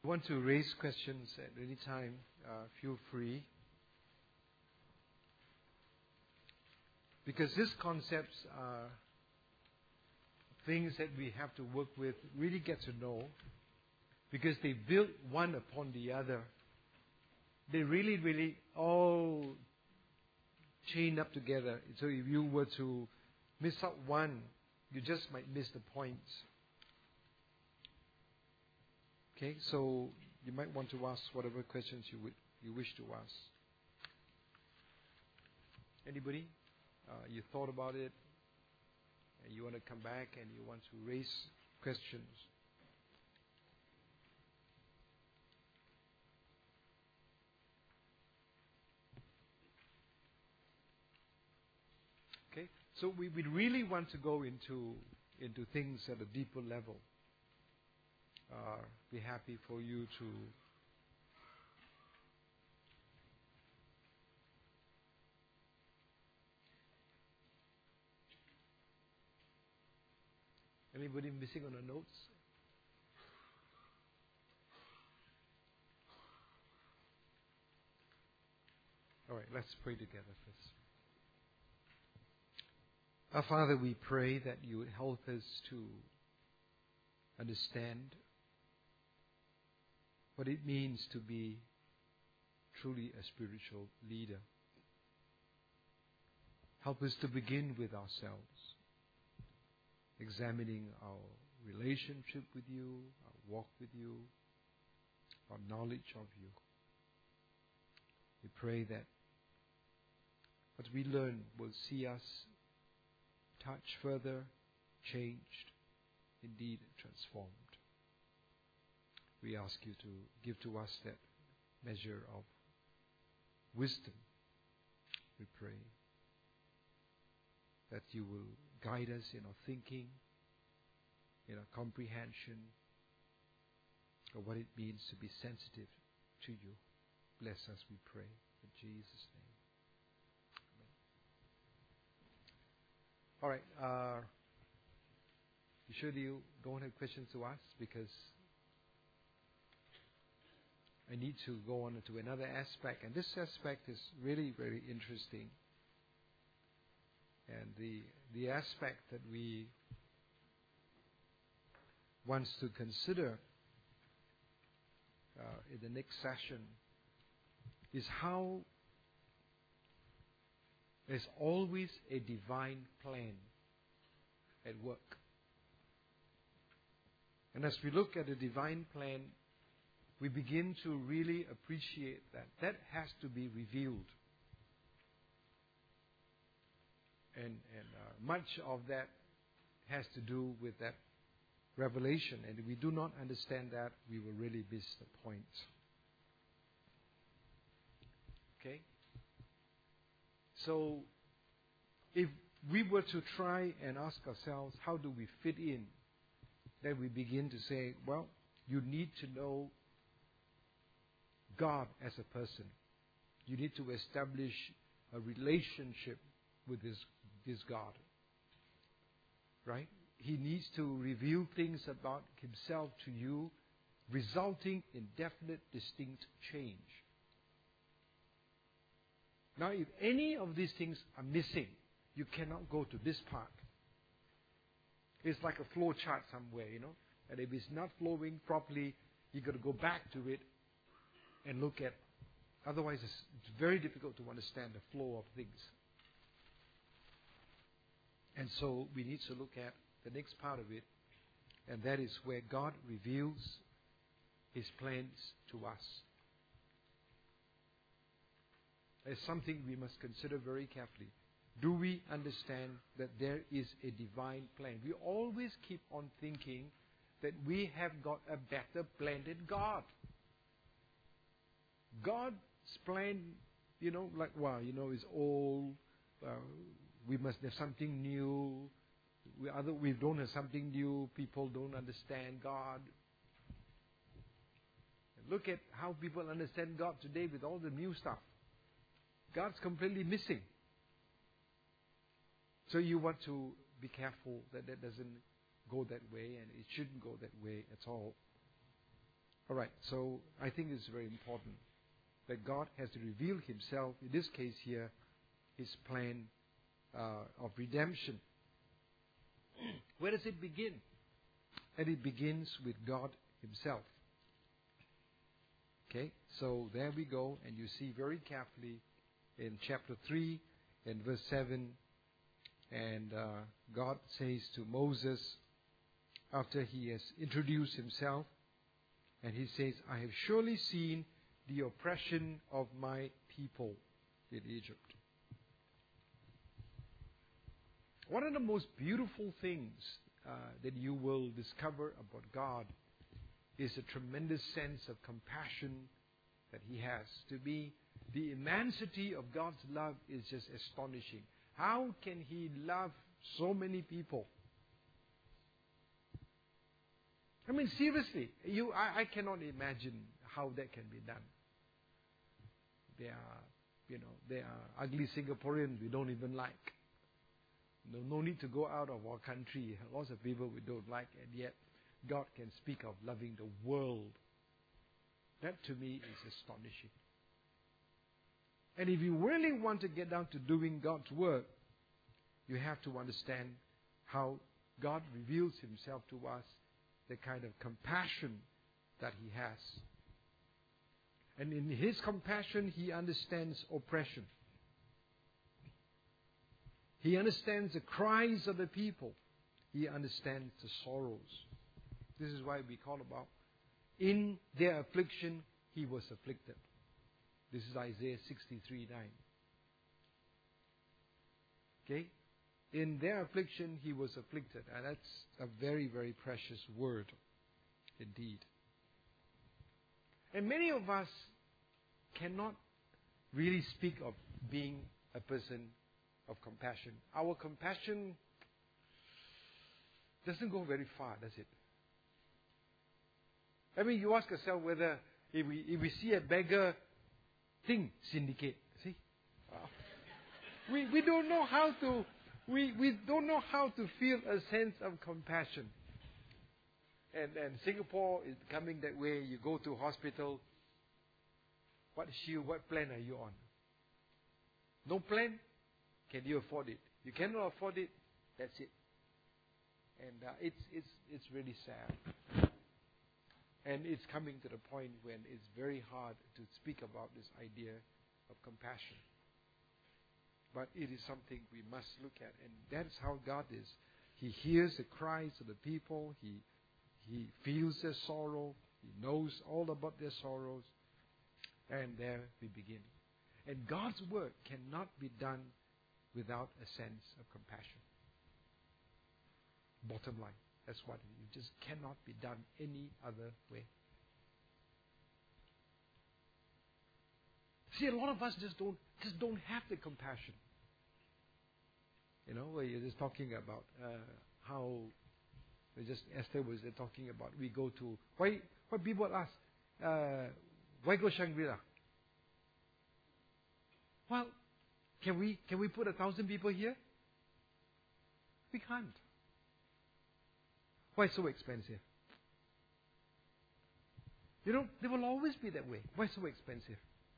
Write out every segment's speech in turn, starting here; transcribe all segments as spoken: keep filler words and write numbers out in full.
you want to raise questions at any time, uh, feel free. Because these concepts are things that we have to work with, really get to know, because they build one upon the other. They really, really all chain up together. So if you were to miss out one, you just might miss the point. Okay, so you might want to ask whatever questions you would you wish to ask. Anybody? Uh, you thought about it, and you want to come back, and you want to raise questions. Okay, so we, we really want to go into into things at a deeper level. Uh, be happy for you to anybody missing on the notes? All right, let's pray together first. Our Father, we pray that you would help us to understand what it means to be truly a spiritual leader. Help us to begin with ourselves, examining our relationship with you, our walk with you, our knowledge of you. We pray that what we learn will see us touched further, changed, indeed transformed. We ask you to give to us that measure of wisdom. We pray that you will guide us in our thinking, in our comprehension of what it means to be sensitive to you. Bless us, we pray, in Jesus' name. Amen. All right. Uh, you sure you don't have questions to ask? Because I need to go on to another aspect, and this aspect is really very interesting. And the the aspect that we want to consider uh, in the next session is how there's always a divine plan at work. And as we look at the divine plan, we begin to really appreciate that that has to be revealed. And, and uh, much of that has to do with that revelation. And if we do not understand that, we will really miss the point. Okay? So, if we were to try and ask ourselves, how do we fit in? Then we begin to say, well, you need to know God as a person. You need to establish a relationship with this, this God. Right? He needs to reveal things about himself to you, resulting in definite, distinct change. Now, if any of these things are missing, you cannot go to this part. It's like a flow chart somewhere, you know. And if it's not flowing properly, you've got to go back to it and look at. Otherwise, it's, it's very difficult to understand the flow of things. And so we need to look at the next part of it, and that is where God reveals his plans to us. It's something we must consider very carefully. Do we understand that there is a divine plan? We always keep on thinking that we have got a better plan than God. God's plan, you know, like, wow, you know, is old. Uh, we must have something new. We, other, we don't have something new. People don't understand God. Look at how people understand God today with all the new stuff. God's completely missing. So you want to be careful that that doesn't go that way, and it shouldn't go that way at all. All right, so I think it's very important that God has to reveal Himself, in this case here, His plan uh, of redemption. Where does it begin? And it begins with God Himself. Okay, so there we go, and you see very carefully in chapter three and verse seven, and uh, God says to Moses, after he has introduced himself, and he says, I have surely seen the oppression of my people in Egypt. One of the most beautiful things uh, that you will discover about God is a tremendous sense of compassion that He has. To me, the immensity of God's love is just astonishing. How can He love so many people? I mean, seriously, you, I, I cannot imagine how that can be done. There are, you know, there are ugly Singaporeans we don't even like. No, no need to go out of our country. Lots of people we don't like, and yet God can speak of loving the world. That to me is astonishing. And if you really want to get down to doing God's work, you have to understand how God reveals Himself to us, the kind of compassion that He has. And in His compassion, He understands oppression. He understands the cries of the people. He understands the sorrows. This is why we call about, in their affliction, He was afflicted. This is Isaiah sixty-three nine. Okay? In their affliction, He was afflicted. And that's a very, very precious word indeed. And many of us cannot really speak of being a person of compassion. Our compassion doesn't go very far, does it? I mean, you ask yourself whether if we if we see a beggar, think syndicate. See, wow. we we don't know how to we we don't know how to feel a sense of compassion. And and Singapore is becoming that way. You go to hospital. What shield? What plan are you on? No plan? Can you afford it? You cannot afford it. That's it. And uh, it's it's it's really sad. And it's coming to the point when it's very hard to speak about this idea of compassion. But it is something we must look at. And that's how God is. He hears the cries of the people. He, he feels their sorrow. He knows all about their sorrows. And there we begin. And God's work cannot be done without a sense of compassion. Bottom line. That's what it is. It just cannot be done any other way. See, a lot of us just don't just don't have the compassion. You know, where you're just talking about uh, how just Esther was uh, talking about. We go to why why people ask uh, why go Shangri-La? Well, can we can we put a thousand people here? We can't. Why so expensive? You know, they will always be that way. Why so expensive?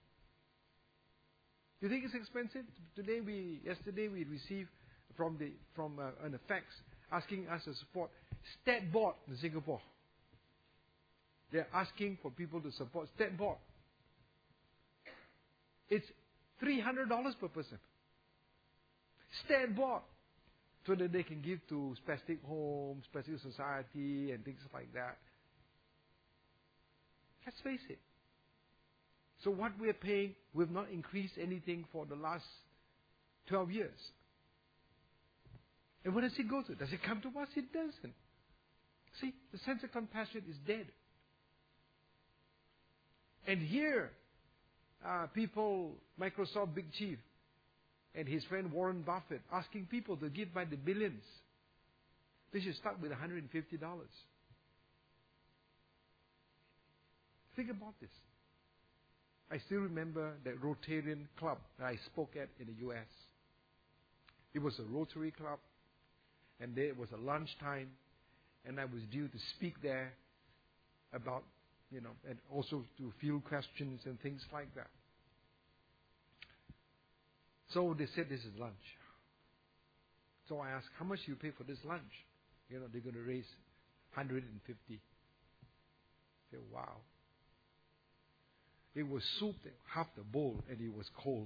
You think it's expensive? Today we, yesterday we received from the from uh, an fax asking us to support Stat Board in Singapore. They're asking for people to support Stat Board. It's three hundred dollars per person. Stat Board. So that they can give to spastic homes, spastic society, and things like that. Let's face it. So what we're paying, we've not increased anything for the last twelve years. And where does it go to? Does it come to us? It doesn't. See, the sense of compassion is dead. And here, uh, people, Microsoft big chief, and his friend Warren Buffett asking people to give by the billions. They should start with one hundred fifty dollars. Think about this. I still remember that Rotarian club that I spoke at in the U S. It was a Rotary club, and there was a lunchtime, and I was due to speak there about you know, and also to field questions and things like that. So they said this is lunch. So I asked, how much do you pay for this lunch? You know, they're going to raise one hundred fifty. I said, wow. It was soup, half the bowl, and it was cold.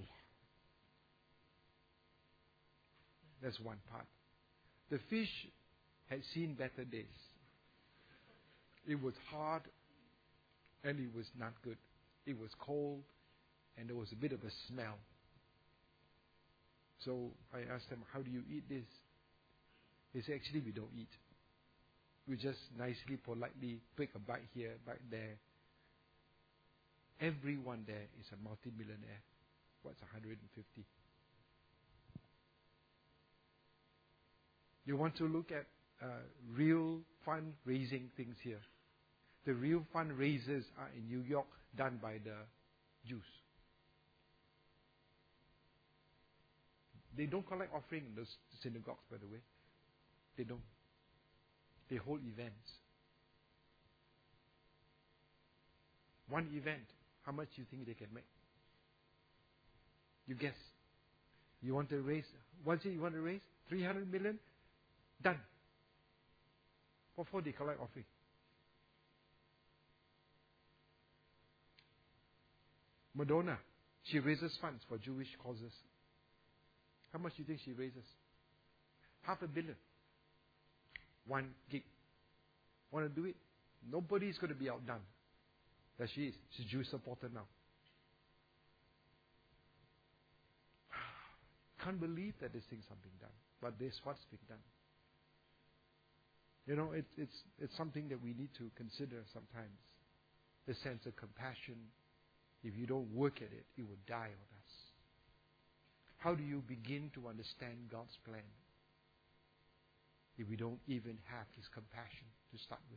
That's one part. The fish had seen better days. It was hard, and it was not good. It was cold, and there was a bit of a smell. So I asked them, how do you eat this? They said, actually, we don't eat. We just nicely, politely pick a bite here, bite there. Everyone there is a multimillionaire. What's one hundred fifty? You want to look at uh, real fundraising things here. The real fundraisers are in New York, done by the Jews. They don't collect offering in those synagogues, by the way. They don't. They hold events. One event, how much do you think they can make? You guess. You want to raise, what's it you want to raise? three hundred million? Done. What for they collect offering? Madonna, she raises funds for Jewish causes. How much do you think she raises? Half a billion. One gig. Want to do it? Nobody is going to be outdone. That she is. She's a Jewish supporter now. Can't believe that these things are being done. But this what's being done. You know, it, it's it's something that we need to consider sometimes. The sense of compassion. If you don't work at it, it will die on us. How do you begin to understand God's plan if we don't even have His compassion to start with?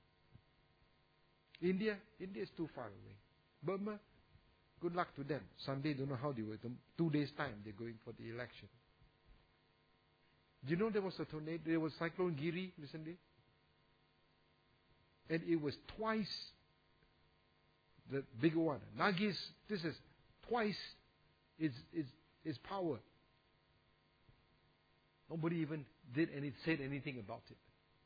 India, India is too far away. Burma, good luck to them. Sunday, don't know how they will. Two days' time, they're going for the election. Do you know there was a tornado? There was Cyclone Giri recently, and it was twice the bigger one. Nagis, this is twice its its its power. Nobody even did any said anything about it.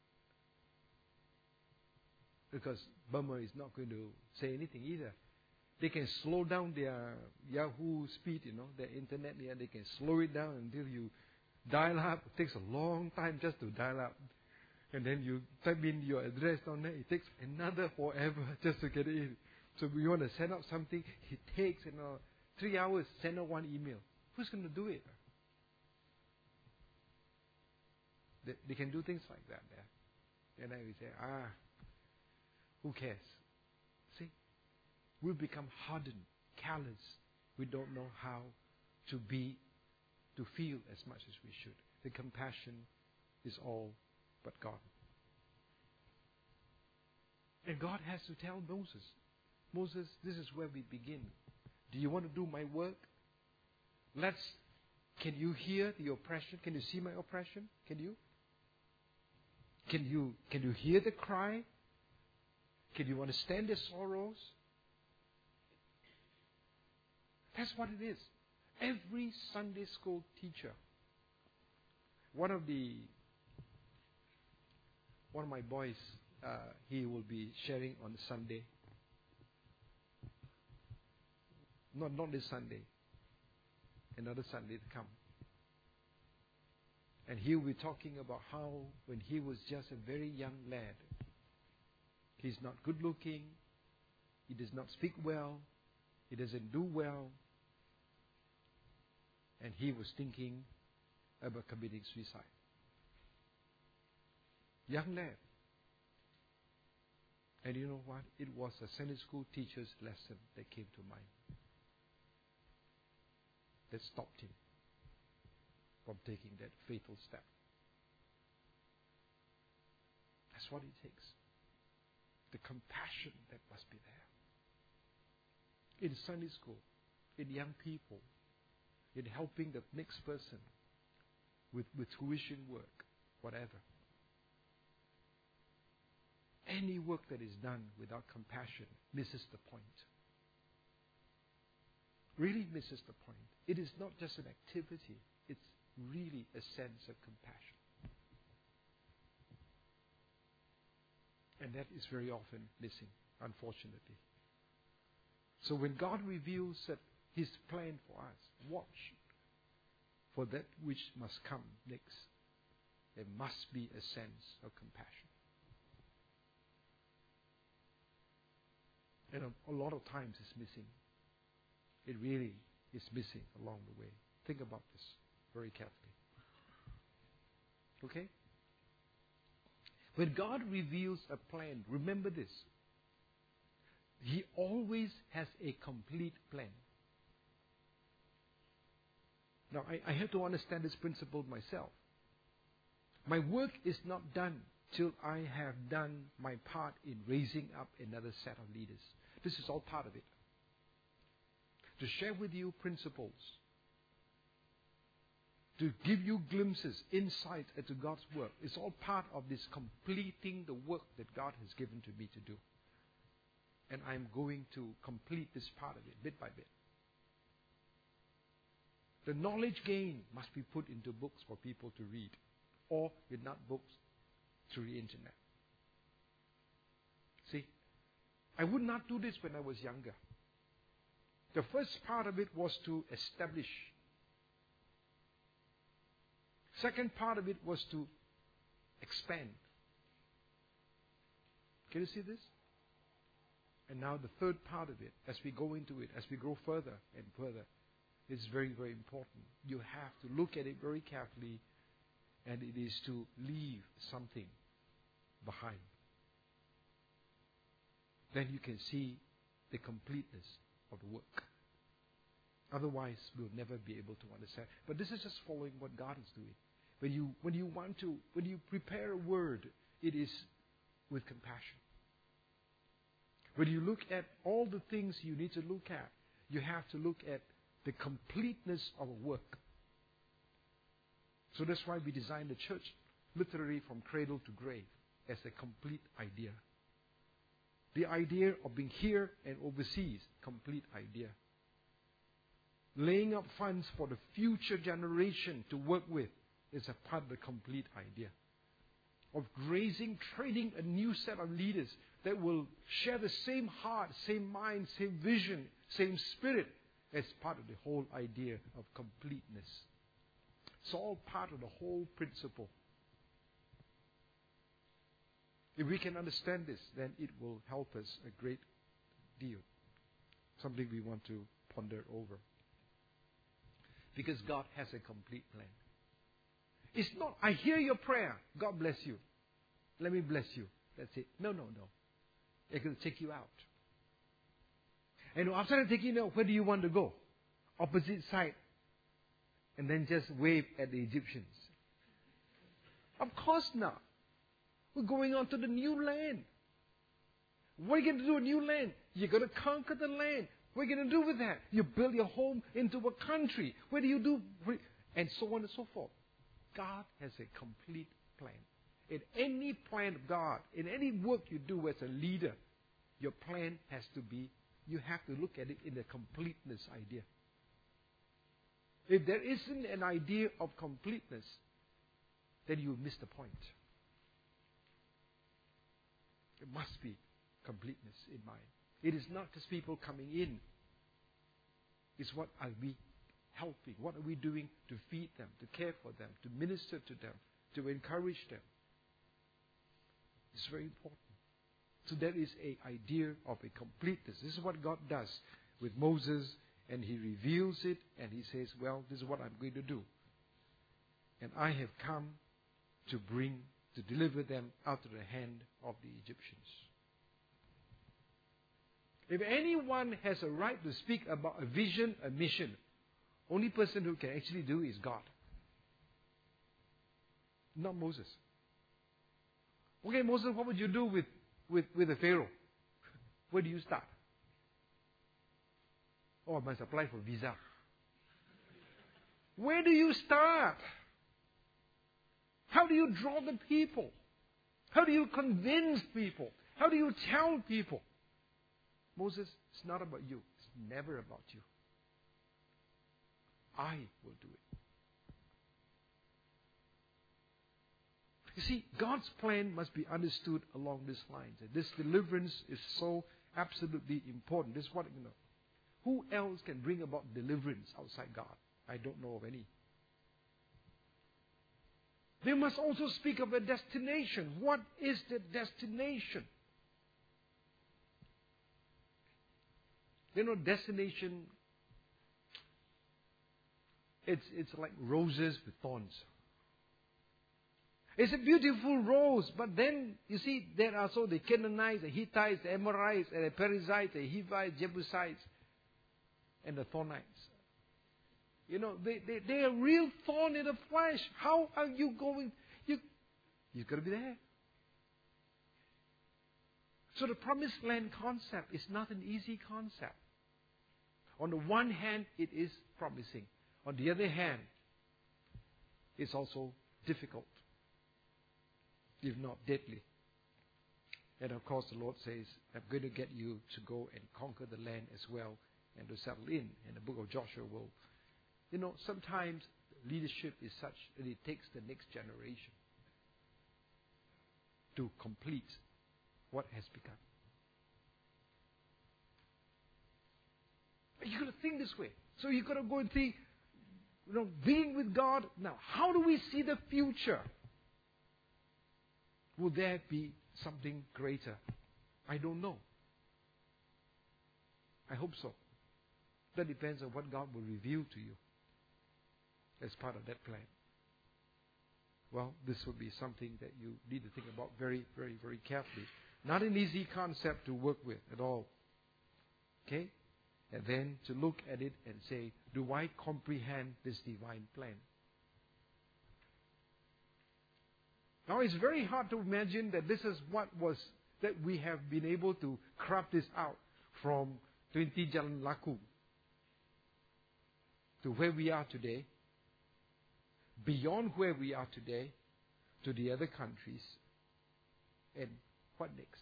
Because Burma is not going to say anything either. They can slow down their Yahoo speed, you know, their internet. Yeah, they can slow it down until you dial up. It takes a long time just to dial up. And then you type in your address down there. It takes another forever just to get it in. So if you want to send out something, it takes, you know, three hours, send out one email. Who's going to do it? They, they can do things like that there. And then we say, ah, who cares? See? We've become hardened, callous. We don't know how to be, to feel as much as we should. The compassion is all but gone. And God has to tell Moses, Moses, this is where we begin. Do you want to do my work? Let's, can you hear the oppression? Can you see my oppression? Can you? Can you, can you hear the cry? Can you understand their sorrows? That's what it is. Every Sunday school teacher, one of the, one of my boys, uh, he will be sharing on Sunday. Not not this Sunday. Another Sunday to come. And he will be talking about how when he was just a very young lad, he's not good looking, he does not speak well, he doesn't do well, and he was thinking about committing suicide. Young lad. And you know what? It was a Sunday school teacher's lesson that came to mind. That stopped him from taking that fatal step. That's what it takes. The compassion that must be there. In Sunday school, in young people, in helping the next person with, with tuition work, whatever. any work that is done without compassion misses the point. Really misses the point. It is not just an activity, it's really a sense of compassion. And that is very often missing, unfortunately. So when God reveals that His plan for us, watch for that which must come next. There must be a sense of compassion. And a, a lot of times it's missing. It really is missing along the way. Think about this very carefully. Okay? When God reveals a plan, remember this. He always has a complete plan. Now, I, I have to understand this principle myself. My work is not done till I have done my part in raising up another set of leaders. This is all part of it. To share with you principles, to give you glimpses, insight into God's work, is all part of this completing the work that God has given to me to do. And I'm going to complete this part of it, bit by bit. The knowledge gain must be put into books for people to read, or if not books, through the internet. See, I would not do this when I was younger. The first part of it was to establish. Second part of it was to expand. Can you see this? And now the third part of it, as we go into it, as we grow further and further, is very, very important. You have to look at it very carefully, and it is to leave something behind. Then you can see the completeness of the work. Otherwise, we'll never be able to understand. But this is just following what God is doing. When you, when you want to, when you prepare a word, it is with compassion. When you look at all the things you need to look at, you have to look at the completeness of a work. So that's why we designed the church literally from cradle to grave as a complete idea. The idea of being here and overseas, complete idea. Laying up funds for the future generation to work with is a part of the complete idea. Of raising, training a new set of leaders that will share the same heart, same mind, same vision, same spirit as part of the whole idea of completeness. It's all part of the whole principle. If we can understand this, then it will help us a great deal. Something we want to ponder over. Because God has a complete plan. It's not, I hear your prayer, God bless you. Let me bless you. That's it. No, no, no. It's going to take you out. And after I take you out, where do you want to go? Opposite side. And then just wave at the Egyptians. Of course not. We're going on to the new land. What are you going to do with new land? You're going to conquer the land. What are you going to do with that? You build your home into a country. What do you do? And so on and so forth. God has a complete plan. In any plan of God, in any work you do as a leader, your plan has to be, you have to look at it in the completeness idea. If there isn't an idea of completeness, then you miss the point. There must be completeness in mind. It is not just people coming in. It's what are we helping? What are we doing to feed them, to care for them, to minister to them, to encourage them? It's very important. So there is an idea of a completeness. This is what God does with Moses, and He reveals it, and He says, well, this is what I'm going to do. And I have come to bring, to deliver them out of the hand of the Egyptians. If anyone has a right to speak about a vision, a mission, only person who can actually do is God. Not Moses. Okay, Moses, what would you do with, with, with the Pharaoh? Where do you start? Oh, I must apply for visa. Where do you start? How do you draw the people? How do you convince people? How do you tell people? Moses, it's not about you. It's never about you. I will do it. You see, God's plan must be understood along these lines. This deliverance is so absolutely important. This is what, you know. Who else can bring about deliverance outside God? I don't know of any. They must also speak of a destination. What is the destination? You know, destination, it's, it's like roses with thorns. It's a beautiful rose, but then, you see, there are so the Canaanites, the Hittites, the Amorites, and the Perizzites, the Hivites, Jebusites, and the Thornites. You know, they, they, they are real thorn in the flesh. How are you going? You, you've got to be there. So the promised land concept is not an easy concept. On the one hand, it is promising. On the other hand, it's also difficult, if not deadly. And of course, the Lord says, I'm going to get you to go and conquer the land as well and to settle in. And the book of Joshua will, you know, sometimes leadership is such that it takes the next generation to complete what has begun. You've got to think this way. So you've got to go and think, you know, being with God. Now, how do we see the future? Will there be something greater? I don't know. I hope so. That depends on what God will reveal to you as part of that plan. Well, this will be something that you need to think about very, very, very carefully. Not an easy concept to work with at all. Okay? And then to look at it and say, do I comprehend this divine plan? Now, it's very hard to imagine that this is what was, that we have been able to craft this out from twenty Jalan Laku to where we are today, beyond where we are today, to the other countries, and what next?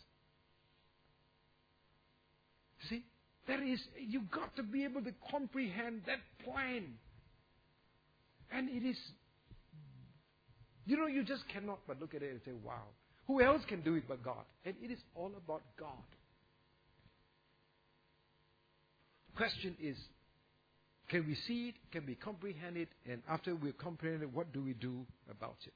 See, that is, you've got to be able to comprehend that plan. And it is, you know, you just cannot but look at it and say, wow, who else can do it but God? And it is all about God. The question is, can we see it? Can we comprehend it? And after we've comprehended it, what do we do about it?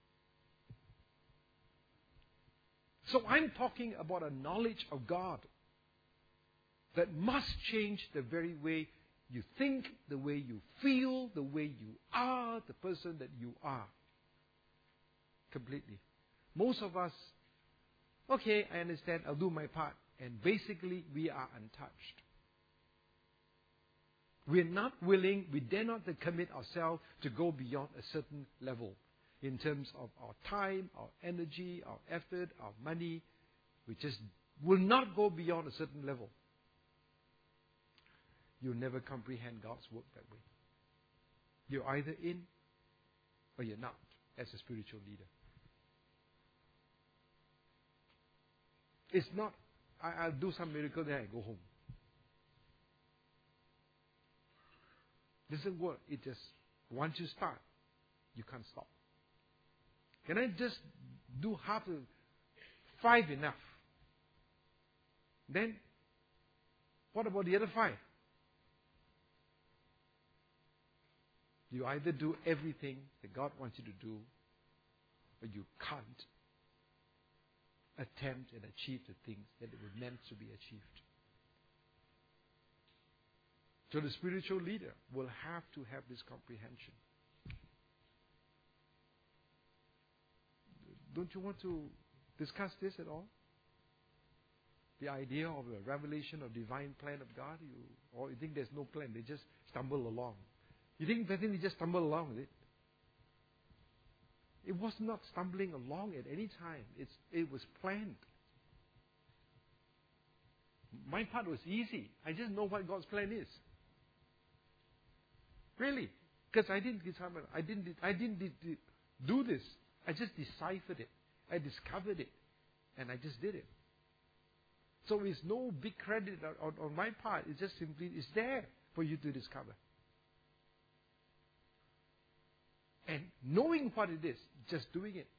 So I'm talking about a knowledge of God that must change the very way you think, the way you feel, the way you are, the person that you are. Completely. Most of us, okay, I understand, I'll do my part. And basically, we are untouched. We're not willing, we dare not to commit ourselves to go beyond a certain level in terms of our time, our energy, our effort, our money. We just will not go beyond a certain level. You'll never comprehend God's work that way. You're either in or you're not as a spiritual leader. It's not, I, I'll do some miracle, then I go home. It doesn't work. It just, once you start, you can't stop. Can I just do half of five enough? Then, what about the other five? You either do everything that God wants you to do, or you can't attempt and achieve the things that were meant to be achieved. So the spiritual leader will have to have this comprehension. Don't you want to discuss this at all? The idea of the revelation of divine plan of God? You, or you think there's no plan, they just stumble along. You think they think they just stumble along with it? It was not stumbling along at any time. It's, it was planned. My part was easy. I just know what God's plan is. Really. Because I didn't decipher, I didn't, I didn't do this. I just deciphered it. I discovered it. And I just did it. So it's no big credit on, on, on my part. It's just simply, it's there for you to discover. And knowing what it is, just doing it.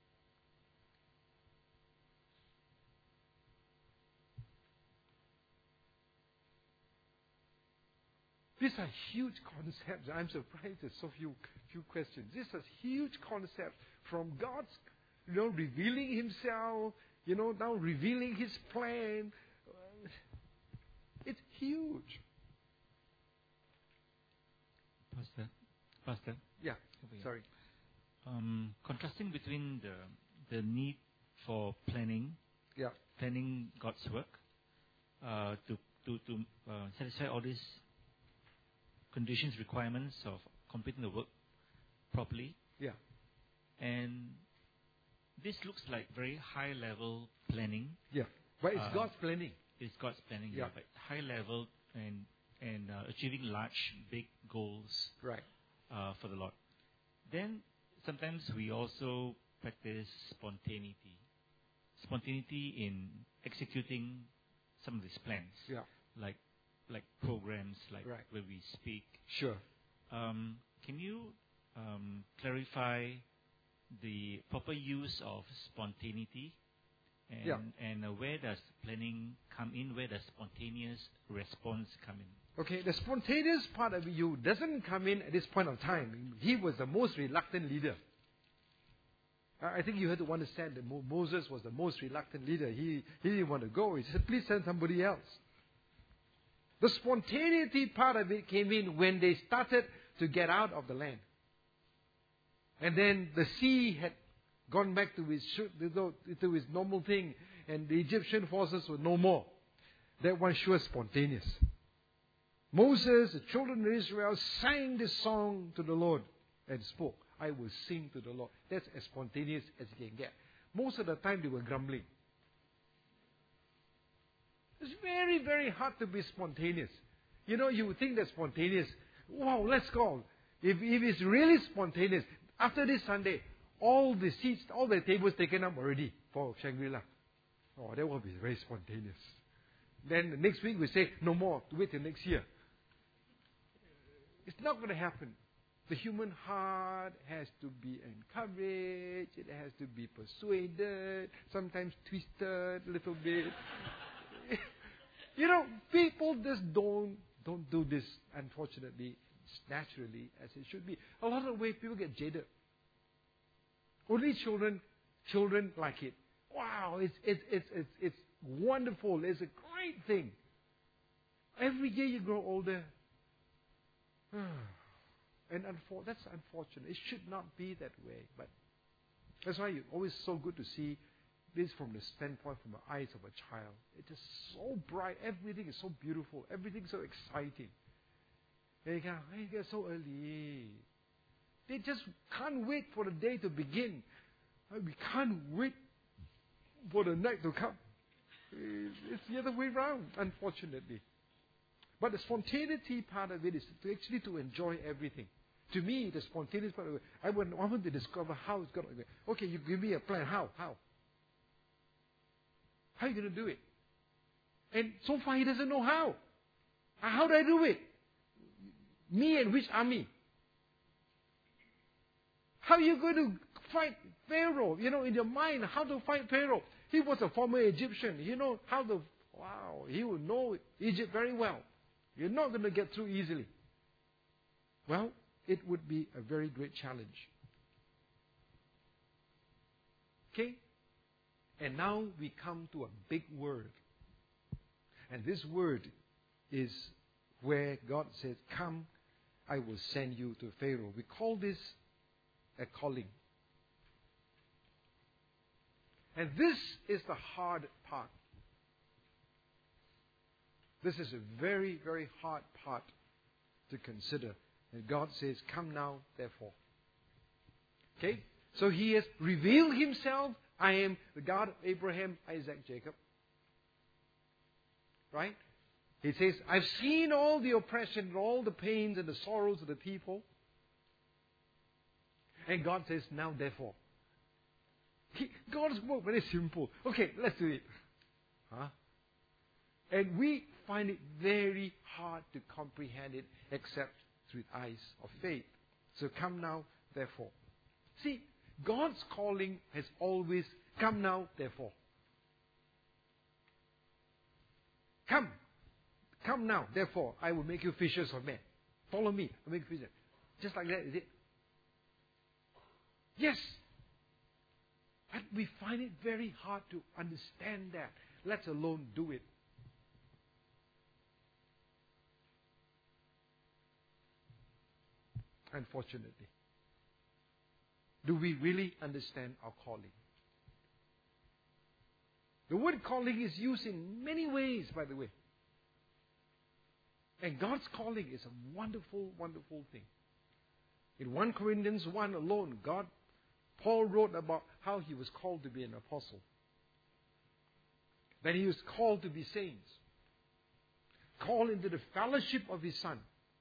These are huge concepts. I'm surprised there's so few few questions. These are huge concepts from God's, you know, revealing Himself, you know, now revealing His plan. It's huge. Pastor, Pastor. Yeah, sorry. Um, contrasting between the the need for planning, yeah, planning God's work, uh, to to to uh, satisfy all these conditions, requirements of completing the work properly. Yeah. And this looks like very high level planning. Yeah. But it's uh, God's planning. It's God's planning, yeah. yeah, but high level and and uh, achieving large, big goals. Right. Uh, for the Lord. Then sometimes we also practice spontaneity. Spontaneity in executing some of these plans. Yeah. Like like programs, like right. where we speak. Sure. Um, can you um, clarify the proper use of spontaneity? And, yeah. and uh, where does planning come in? Where does spontaneous response come in? Okay, the spontaneous part of you doesn't come in at this point of time. He was the most reluctant leader. I think you have to understand that Moses was the most reluctant leader. He, he didn't want to go. He said, please send somebody else. The spontaneity part of it came in when they started to get out of the land. And then the sea had gone back to its, to its normal thing, and the Egyptian forces were no more. That one sure spontaneous. Moses, the children of Israel, sang this song to the Lord and spoke. I will sing to the Lord. That's as spontaneous as you can get. Most of the time they were grumbling. It's very, very hard to be spontaneous. You know, you would think that's spontaneous. Wow, let's go. If, if it's really spontaneous, after this Sunday, all the seats, all the tables taken up already for Shangri-La. Oh, that will be very spontaneous. Then the next week we say, no more, wait till next year. It's not going to happen. The human heart has to be encouraged, it has to be persuaded, sometimes twisted a little bit. You know, people just don't don't do this, unfortunately, naturally as it should be. A lot of ways people get jaded. Only children children like it. Wow, it's it's it's it's it's wonderful. It's a great thing. Every year you grow older. And unfor- that's unfortunate. It should not be that way. But that's why it's always so good to see this from the standpoint, from the eyes of a child. It is so bright. Everything is so beautiful. Everything is so exciting. They go, hey, it's so early. They just can't wait for the day to begin. We can't wait for the night to come. It's the other way around, unfortunately. But the spontaneity part of it is to actually to enjoy everything. To me, the spontaneous part of it, I want, I want to discover how it's going to be. Okay, you give me a plan. How? How? How are you going to do it? And so far, he doesn't know how. How do I do it? Me and which army? How are you going to fight Pharaoh? You know, in your mind, how to fight Pharaoh? He was a former Egyptian. You know how to, wow, he will know Egypt very well. You're not going to get through easily. Well, it would be a very great challenge. Okay? And now we come to a big word. And this word is where God says, come, I will send you to Pharaoh. We call this a calling. And this is the hard part. This is a very, very hard part to consider. And God says, come now, therefore. Okay? So He has revealed Himself. I am the God of Abraham, Isaac, Jacob. Right? He says, I've seen all the oppression and all the pains and the sorrows of the people. And God says, now therefore. He, God's work very simple. Okay, let's do it. Huh? And we find it very hard to comprehend it except through eyes of faith. So come now, therefore. See, God's calling has always come now, therefore. Come. Come now, therefore, I will make you fishers of men. Follow me, I'll make you fishers. Just like that, is it? Yes. But we find it very hard to understand that, let alone do it. Unfortunately. Do we really understand our calling? The word calling is used in many ways, by the way. And God's calling is a wonderful, wonderful thing. In First Corinthians one alone, God, Paul wrote about how he was called to be an apostle. That he was called to be saints. Called into the fellowship of his Son.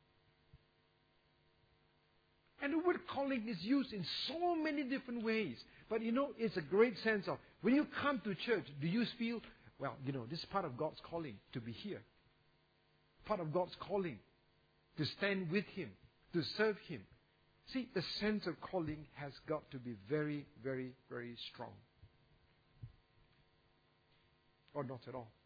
And the word calling is used in so many different ways. But you know, it's a great sense of, when you come to church, do you feel, well, you know, this is part of God's calling to be here. Part of God's calling to stand with Him, to serve Him. See, the sense of calling has got to be very, very, very strong. Or not at all.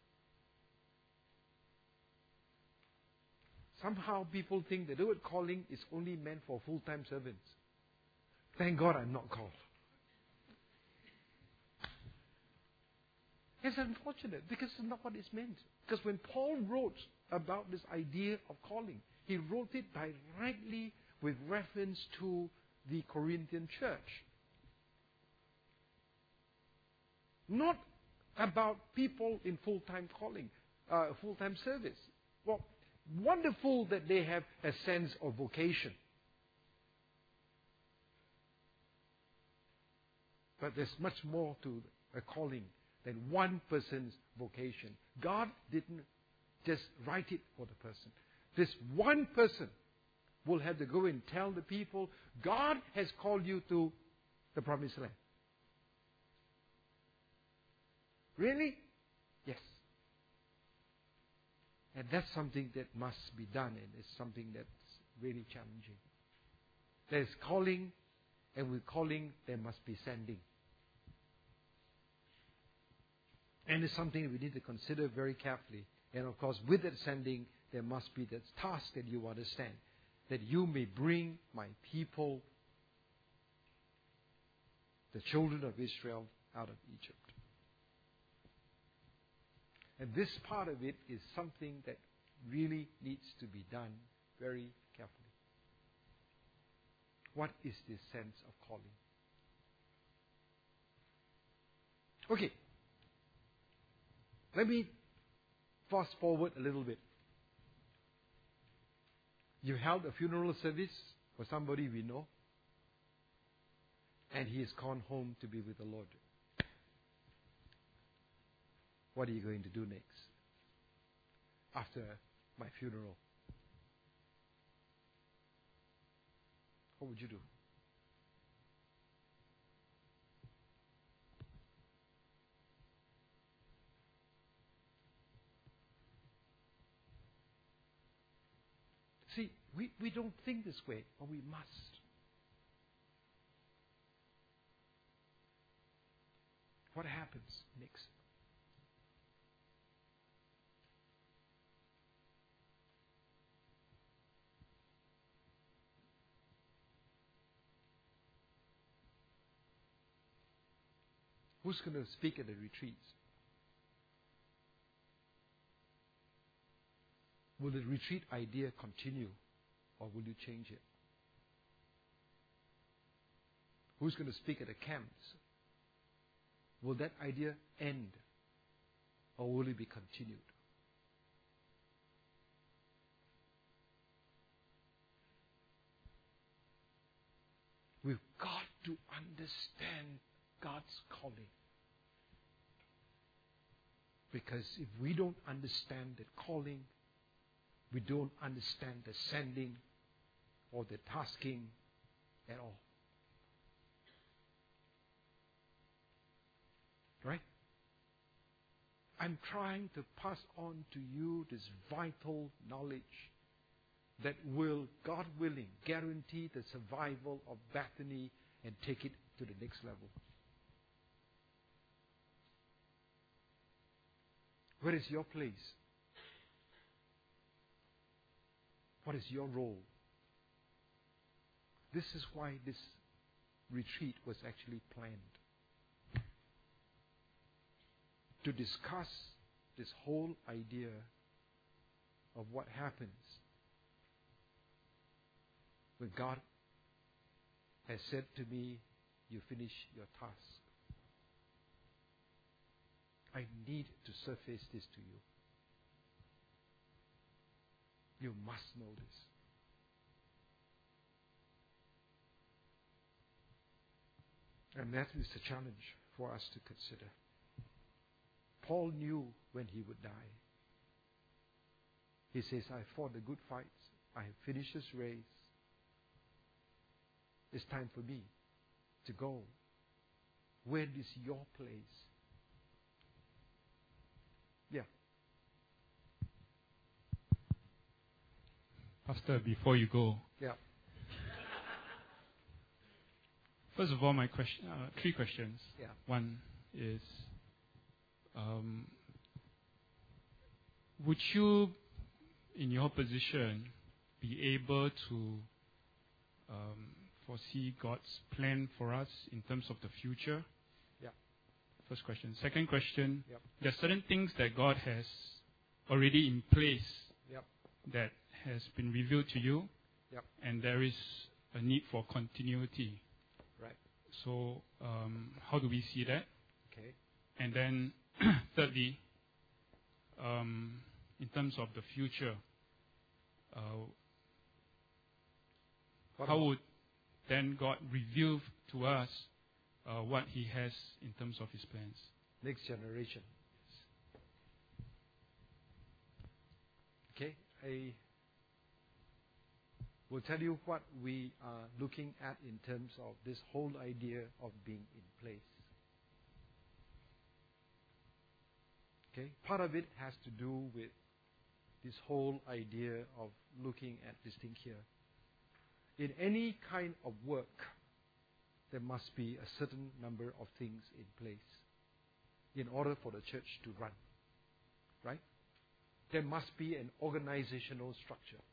Somehow people think that the word calling is only meant for full-time servants. Thank God I'm not called. It's unfortunate because it's not what it's meant. Because when Paul wrote about this idea of calling, he wrote it directly with reference to the Corinthian church. Not about people in full-time calling, uh, full-time service. Well, wonderful that they have a sense of vocation. But there's much more to a calling than one person's vocation. God didn't just write it for the person. This one person will have to go and tell the people, God has called you to the promised land. Really? Yes. And that's something that must be done, and it's something that's really challenging. There's calling, and with calling, there must be sending. And it's something we need to consider very carefully. And of course, with that sending, there must be that task that you understand, that you may bring my people, the children of Israel, out of Egypt. And this part of it is something that really needs to be done very carefully. What is this sense of calling? Okay. Let me fast forward a little bit. You held a funeral service for somebody we know, and he has gone home to be with the Lord. What are you going to do next after my funeral? What would you do? See, we, we don't think this way, but we must. What happens next? Who's going to speak at the retreats? Will the retreat idea continue, or will you change it? Who's going to speak at the camps? Will that idea end, or will it be continued? We've got to understand God's calling. Because if we don't understand the calling, we don't understand the sending or the tasking at all. Right? I'm trying to pass on to you this vital knowledge that will, God willing, guarantee the survival of Bethany and take it to the next level. Where is your place? What is your role? This is why this retreat was actually planned. To discuss this whole idea of what happens when God has said to me, you finish your task. I need to surface this to you. You must know this. And that is the challenge for us to consider. Paul knew when he would die. He says, I fought the good fight. I have finished this race. It's time for me to go. Where is your place? Yeah. Pastor, before you go. Yeah. First of all, my question, uh, three questions. Yeah. One is, um, would you, in your position, be able to um, foresee God's plan for us in terms of the future? Yeah. First question. Second question, Yep. there are certain things that God has already in place Yep. that has been revealed to you, Yep. and there is a need for continuity. Right. So, um, how do we see that? Okay. And then, thirdly, um, in terms of the future, uh, What how about- would then God reveal to us uh, what He has in terms of His plans? Next generation. Okay. I will tell you what we are looking at in terms of this whole idea of being in place. Okay. Part of it has to do with this whole idea of looking at this thing here. In any kind of work, there must be a certain number of things in place in order for the church to run. Right? There must be an organizational structure.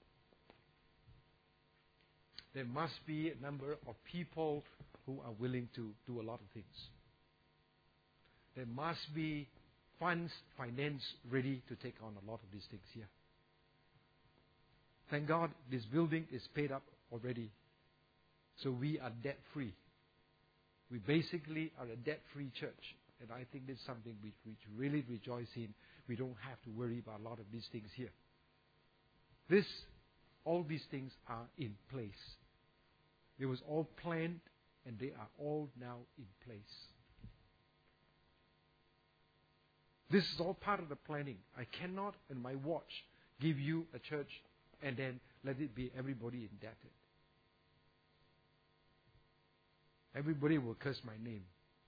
There must be a number of people who are willing to do a lot of things. There must be funds, finance ready to take on a lot of these things here. Thank God this building is paid up already. So we are debt-free. We basically are a debt-free church. And I think this is something we, we really rejoice in. We don't have to worry about a lot of these things here. This, all these things are in place. It was all planned and they are all now in place. This is all part of the planning. I cannot, in my watch, give you a church and then let it be everybody indebted. Everybody will curse my name.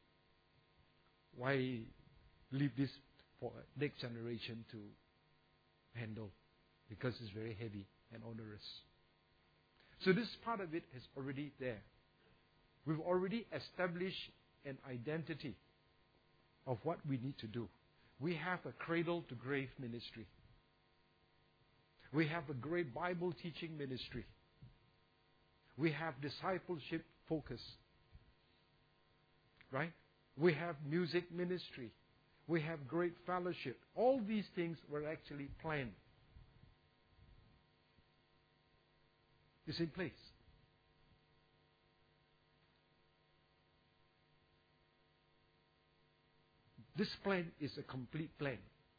Why leave this for next generation to handle? Because it's very heavy and onerous. So this part of it is already there. We've already established an identity of what we need to do. We have a cradle-to-grave ministry. We have a great Bible teaching ministry. We have discipleship focus. Right? We have music ministry. We have great fellowship. All these things were actually planned. It's in place. This plan is a complete plan.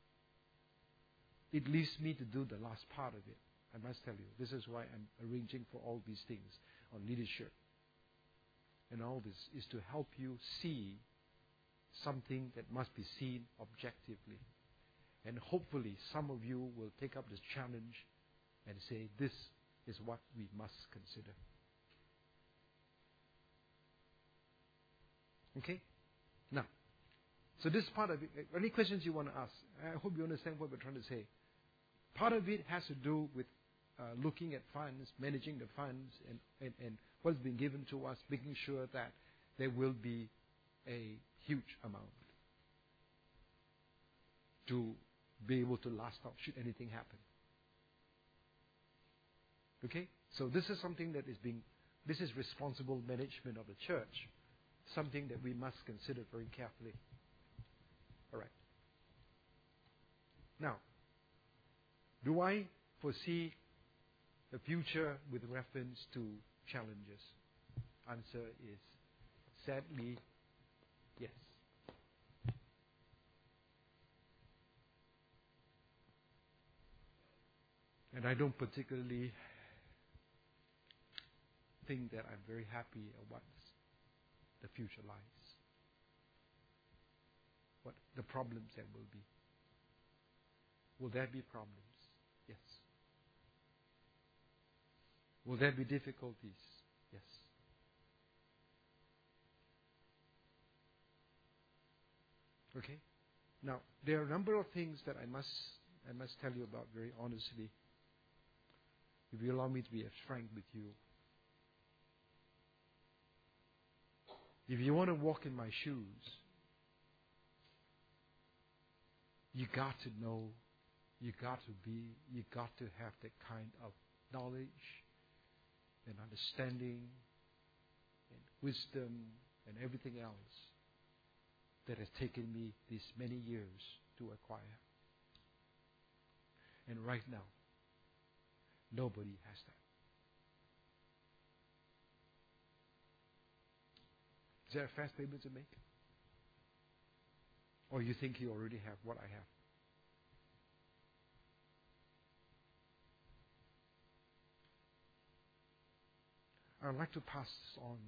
It leaves me to do the last part of it. I must tell you, this is why I'm arranging for all these things on leadership. And all this is to help you see something that must be seen objectively. And hopefully some of you will take up this challenge and say, this is what we must consider. Okay? Now, So this part of it, any questions you want to ask? I hope you understand what we're trying to say. Part of it has to do with uh, looking at funds, managing the funds, and, and, and what's been given to us, making sure that there will be a huge amount to be able to last out should anything happen. Okay? So this is something that is being, this is responsible management of the church, something that we must consider very carefully. All right. Now, do I foresee the future with reference to challenges? Answer is sadly yes. And I don't particularly think that I'm very happy at what the future lies. What the problems there will be. Will there be problems? Yes. Will there be difficulties? Yes. Okay? Now, there are a number of things that I must I must tell you about very honestly. If you allow me to be frank with you. If you want to walk in my shoes, you got to know, you got to be, you got to have that kind of knowledge and understanding and wisdom and everything else that has taken me these many years to acquire. And right now, nobody has that. Is there a fair statement to make? Or you think you already have what I have? I'd like to pass this on.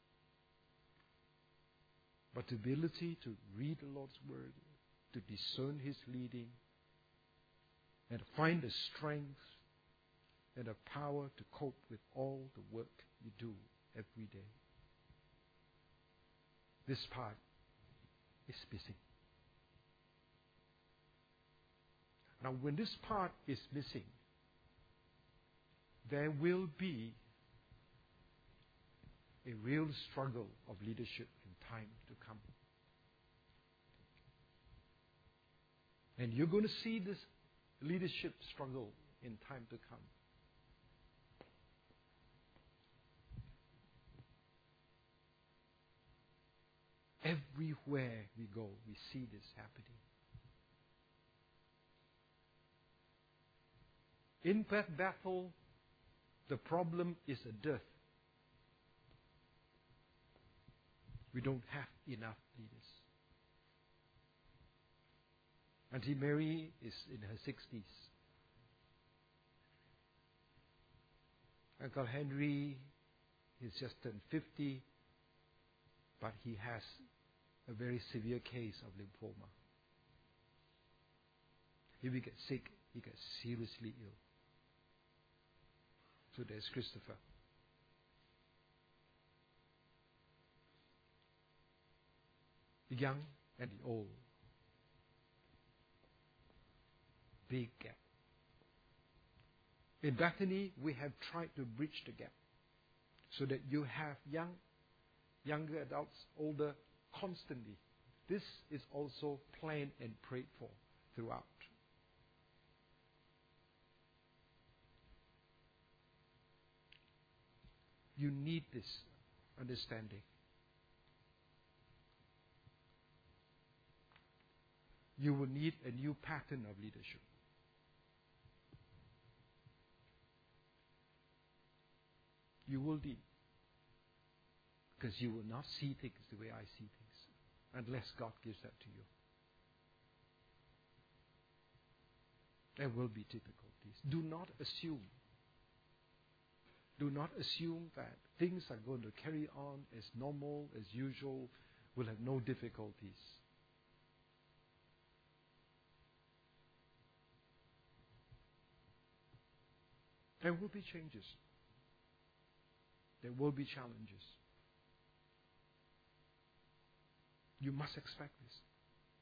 But the ability to read the Lord's Word, to discern His leading, and to find the strength and the power to cope with all the work you do every day. This part is missing. Now, when this part is missing, there will be a real struggle of leadership in time to come. And you're going to see this leadership struggle in time to come. Everywhere we go, we see this happening. In that battle, the problem is a dearth. We don't have enough leaders. Auntie Mary is in her sixties. Uncle Henry is just turned fifty, but he has a very severe case of lymphoma. If he gets sick, he gets seriously ill. So there's Christopher. The young and the old. Big gap. In Bethany, we have tried to bridge the gap so that you have young, younger adults, older, constantly. This is also planned and prayed for throughout. You need this understanding. You will need a new pattern of leadership. You will need. Because you will not see things the way I see things. Unless God gives that to you. There will be difficulties. Do not assume. Do not assume that things are going to carry on as normal, as usual, will have no difficulties. There will be changes. There will be challenges. You must expect this.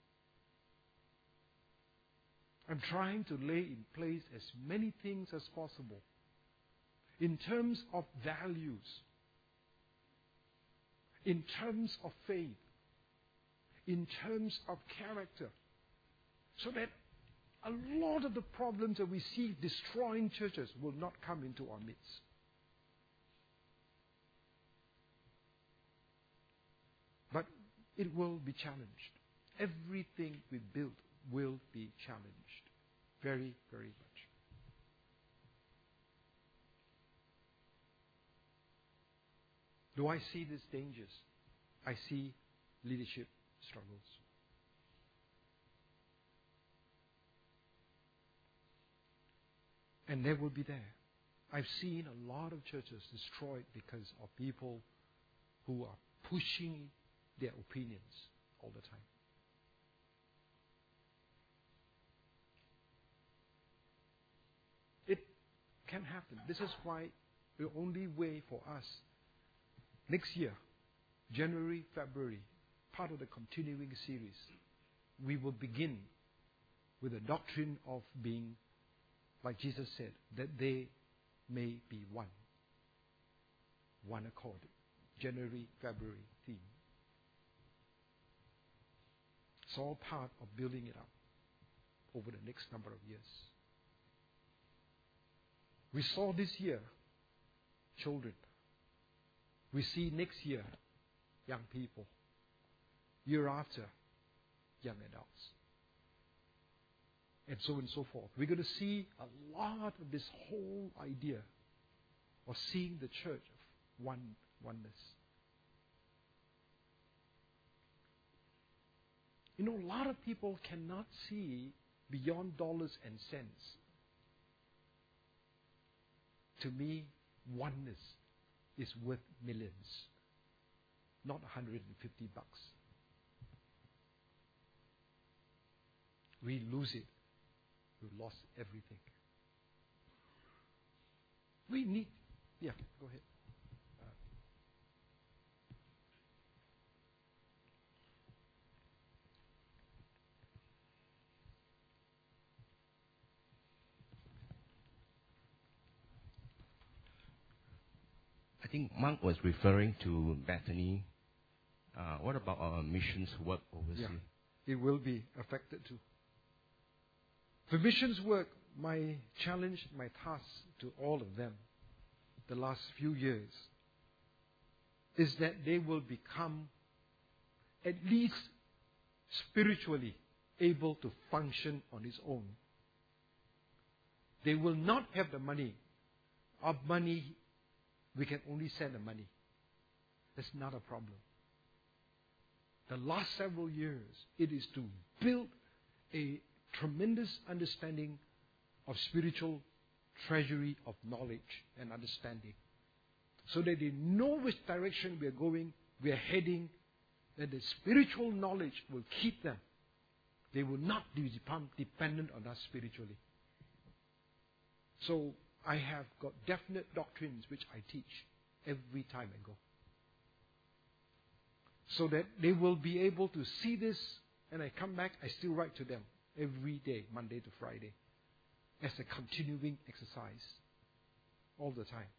I'm trying to lay in place as many things as possible in terms of values, in terms of faith, in terms of character, so that a lot of the problems that we see destroying churches will not come into our midst. But it will be challenged. Everything we build will be challenged. Very, very much. Do I see these dangers? I see leadership struggles. And they will be there. I've seen a lot of churches destroyed because of people who are pushing their opinions all the time. It can happen. This is why the only way for us next year, January, February, part of the continuing series, we will begin with the doctrine of being, like Jesus said, that they may be one. One accord. January, February theme. It's all part of building it up over the next number of years. We saw this year children. We see next year young people. Year after, young adults. And so on and so forth. We're going to see a lot of this whole idea of seeing the church of one oneness. You know, a lot of people cannot see beyond dollars and cents. To me, oneness is worth millions, not one hundred fifty bucks. We lose it. We lost everything. We need, yeah, go ahead. Uh, I think Mark was referring to Bethany. Uh, what about our missions work overseas? Yeah, it will be affected too. The missions work, my challenge, my task to all of them the last few years is that they will become at least spiritually able to function on its own. They will not have the money. Our money, we can only send the money. That's not a problem. The last several years, it is to build a tremendous understanding of spiritual treasury of knowledge and understanding, so that they know which direction we are going, we are heading, that the spiritual knowledge will keep them. They will not be dependent on us spiritually. So I have got definite doctrines which I teach every time I go, so that they will be able to see this, and I come back, I still write to them every day, Monday to Friday, as a continuing exercise all the time.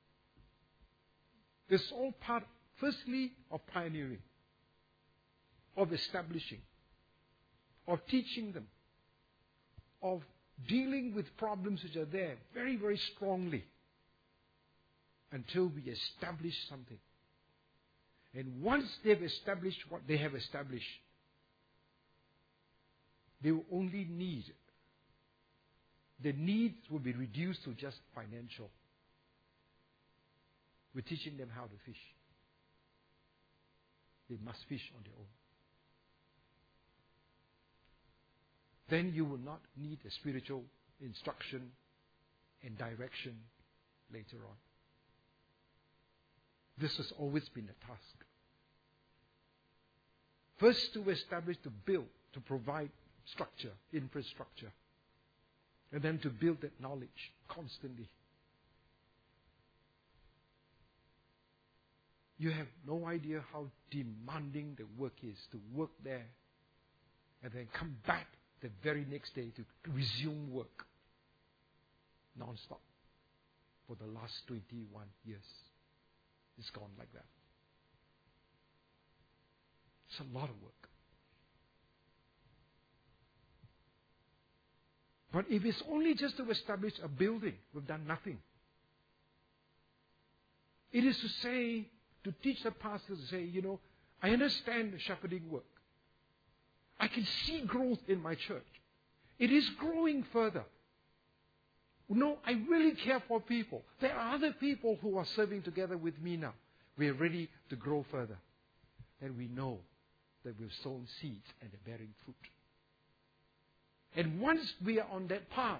This is all part, firstly, of pioneering, of establishing, of teaching them, of dealing with problems which are there very, very strongly until we establish something. And once they've established what they have established, they will only need, the needs will be reduced to just financial. We're teaching them how to fish. They must fish on their own. Then you will not need a spiritual instruction and direction later on. This has always been a task. First, to establish, to build, to provide structure, infrastructure, and then to build that knowledge constantly. You have no idea how demanding the work is to work there and then come back the very next day to resume work non-stop for the last twenty-one years. It's gone like that. It's a lot of work. But if it's only just to establish a building, we've done nothing. It is to say, to teach the pastors to say, you know, I understand the shepherding work. I can see growth in my church. It is growing further. No, I really care for people. There are other people who are serving together with me now. We are ready to grow further. And we know that we've sown seeds and they're bearing fruit. And once we are on that path,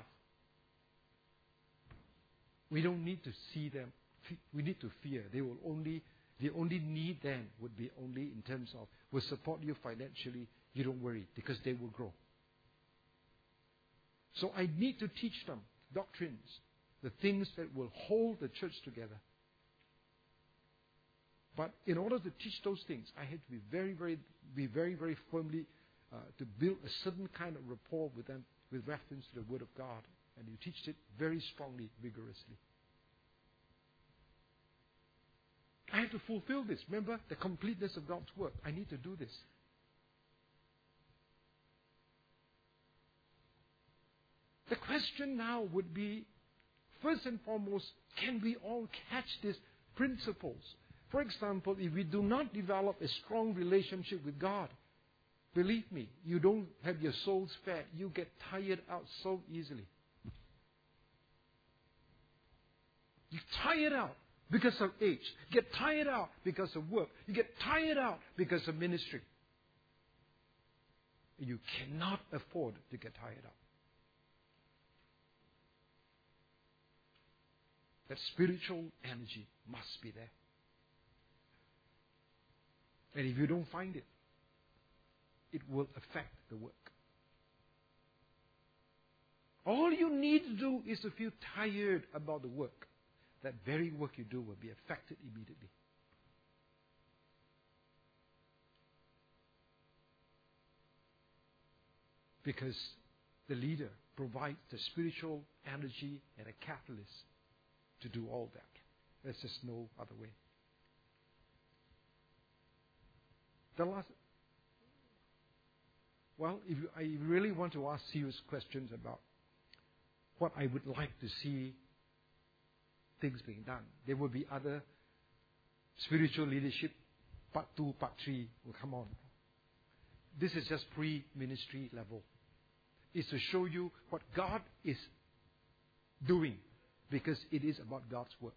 we don't need to see them. We need to fear. They will only, the only need then would be only in terms of, we'll support you financially. You don't worry, because they will grow. So I need to teach them doctrines, the things that will hold the church together. But in order to teach those things, I had to be very, very, be very, very firmly uh, to build a certain kind of rapport with them with reference to the Word of God. And you teach it very strongly, vigorously. I have to fulfill this. Remember, the completeness of God's work. I need to do this. The question now would be, first and foremost, can we all catch these principles? For example, if we do not develop a strong relationship with God, believe me, you don't have your souls fed. You get tired out so easily. You tired out because of age. You get tired out because of work. You get tired out because of ministry. You cannot afford to get tired out. That spiritual energy must be there. And if you don't find it, it will affect the work. All you need to do is to feel tired about the work. That very work you do will be affected immediately. Because the leader provides the spiritual energy and a catalyst to do all that. There's just no other way. The last, well, if you, I really want to ask serious questions about what I would like to see things being done, there will be other spiritual leadership, part two, part three will come on. This is just pre-ministry level. It's to show you what God is doing, because it is about God's work.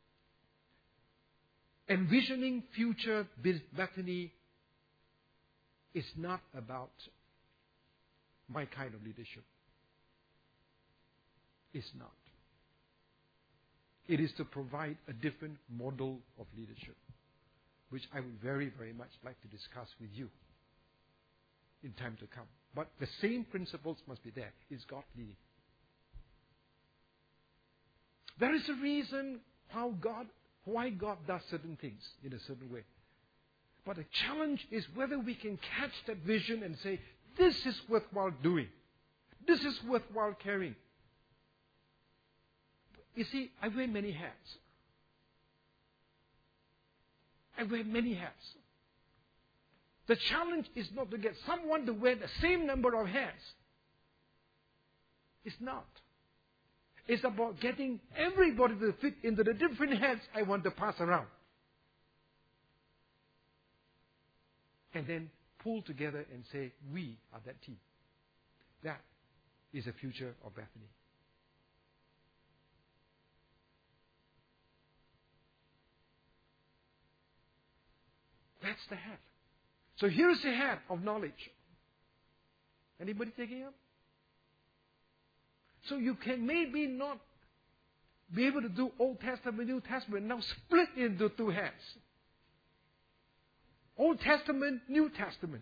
Envisioning future Bethany is not about my kind of leadership. It's not. It is to provide a different model of leadership, which I would very, very much like to discuss with you in time to come. But the same principles must be there. It's God leading. There is a reason how God, why God does certain things in a certain way. But the challenge is whether we can catch that vision and say, this is worthwhile doing. This is worthwhile carrying. You see, I wear many hats. I wear many hats. The challenge is not to get someone to wear the same number of hats. It's not. It's about getting everybody to fit into the different hats I want to pass around. And then pull together and say, we are that team. That is the future of Bethany. That's the hat. So here's the hat of knowledge. Anybody taking up? So you can maybe not be able to do Old Testament, New Testament. Now split into two hats. Old Testament, New Testament.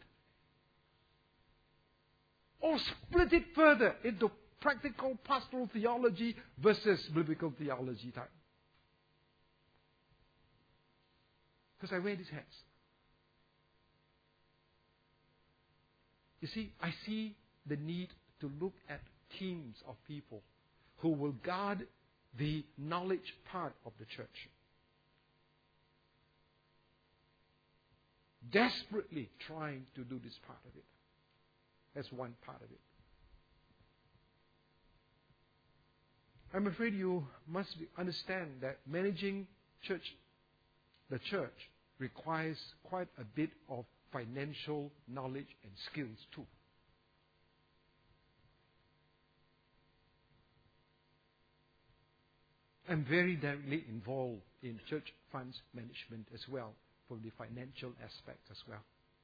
Or split it further into practical pastoral theology versus biblical theology type. Because I wear these hats. You see, I see the need to look at teams of people who will guard the knowledge part of the church. Desperately trying to do this part of it. That's one part of it. I'm afraid you must understand that managing church, the church, requires quite a bit of financial knowledge and skills too. I'm very directly involved in church funds management as well, from the financial aspect as well.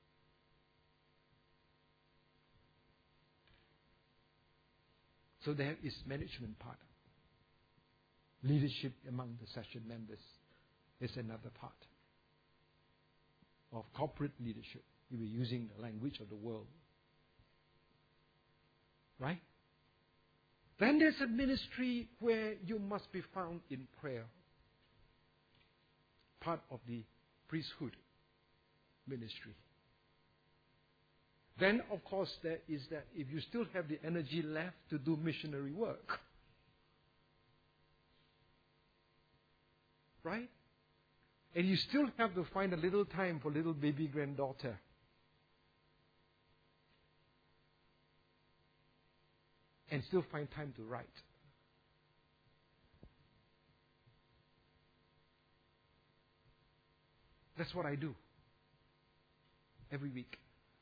So there is management part. Leadership among the session members is another part of corporate leadership. You were using the language of the world. Right? Then there's a ministry where you must be found in prayer. Part of the priesthood ministry. Then, of course, there is that if you still have the energy left to do missionary work. Right? And you still have to find a little time for little baby granddaughter. And still find time to write. That's what I do. Every week.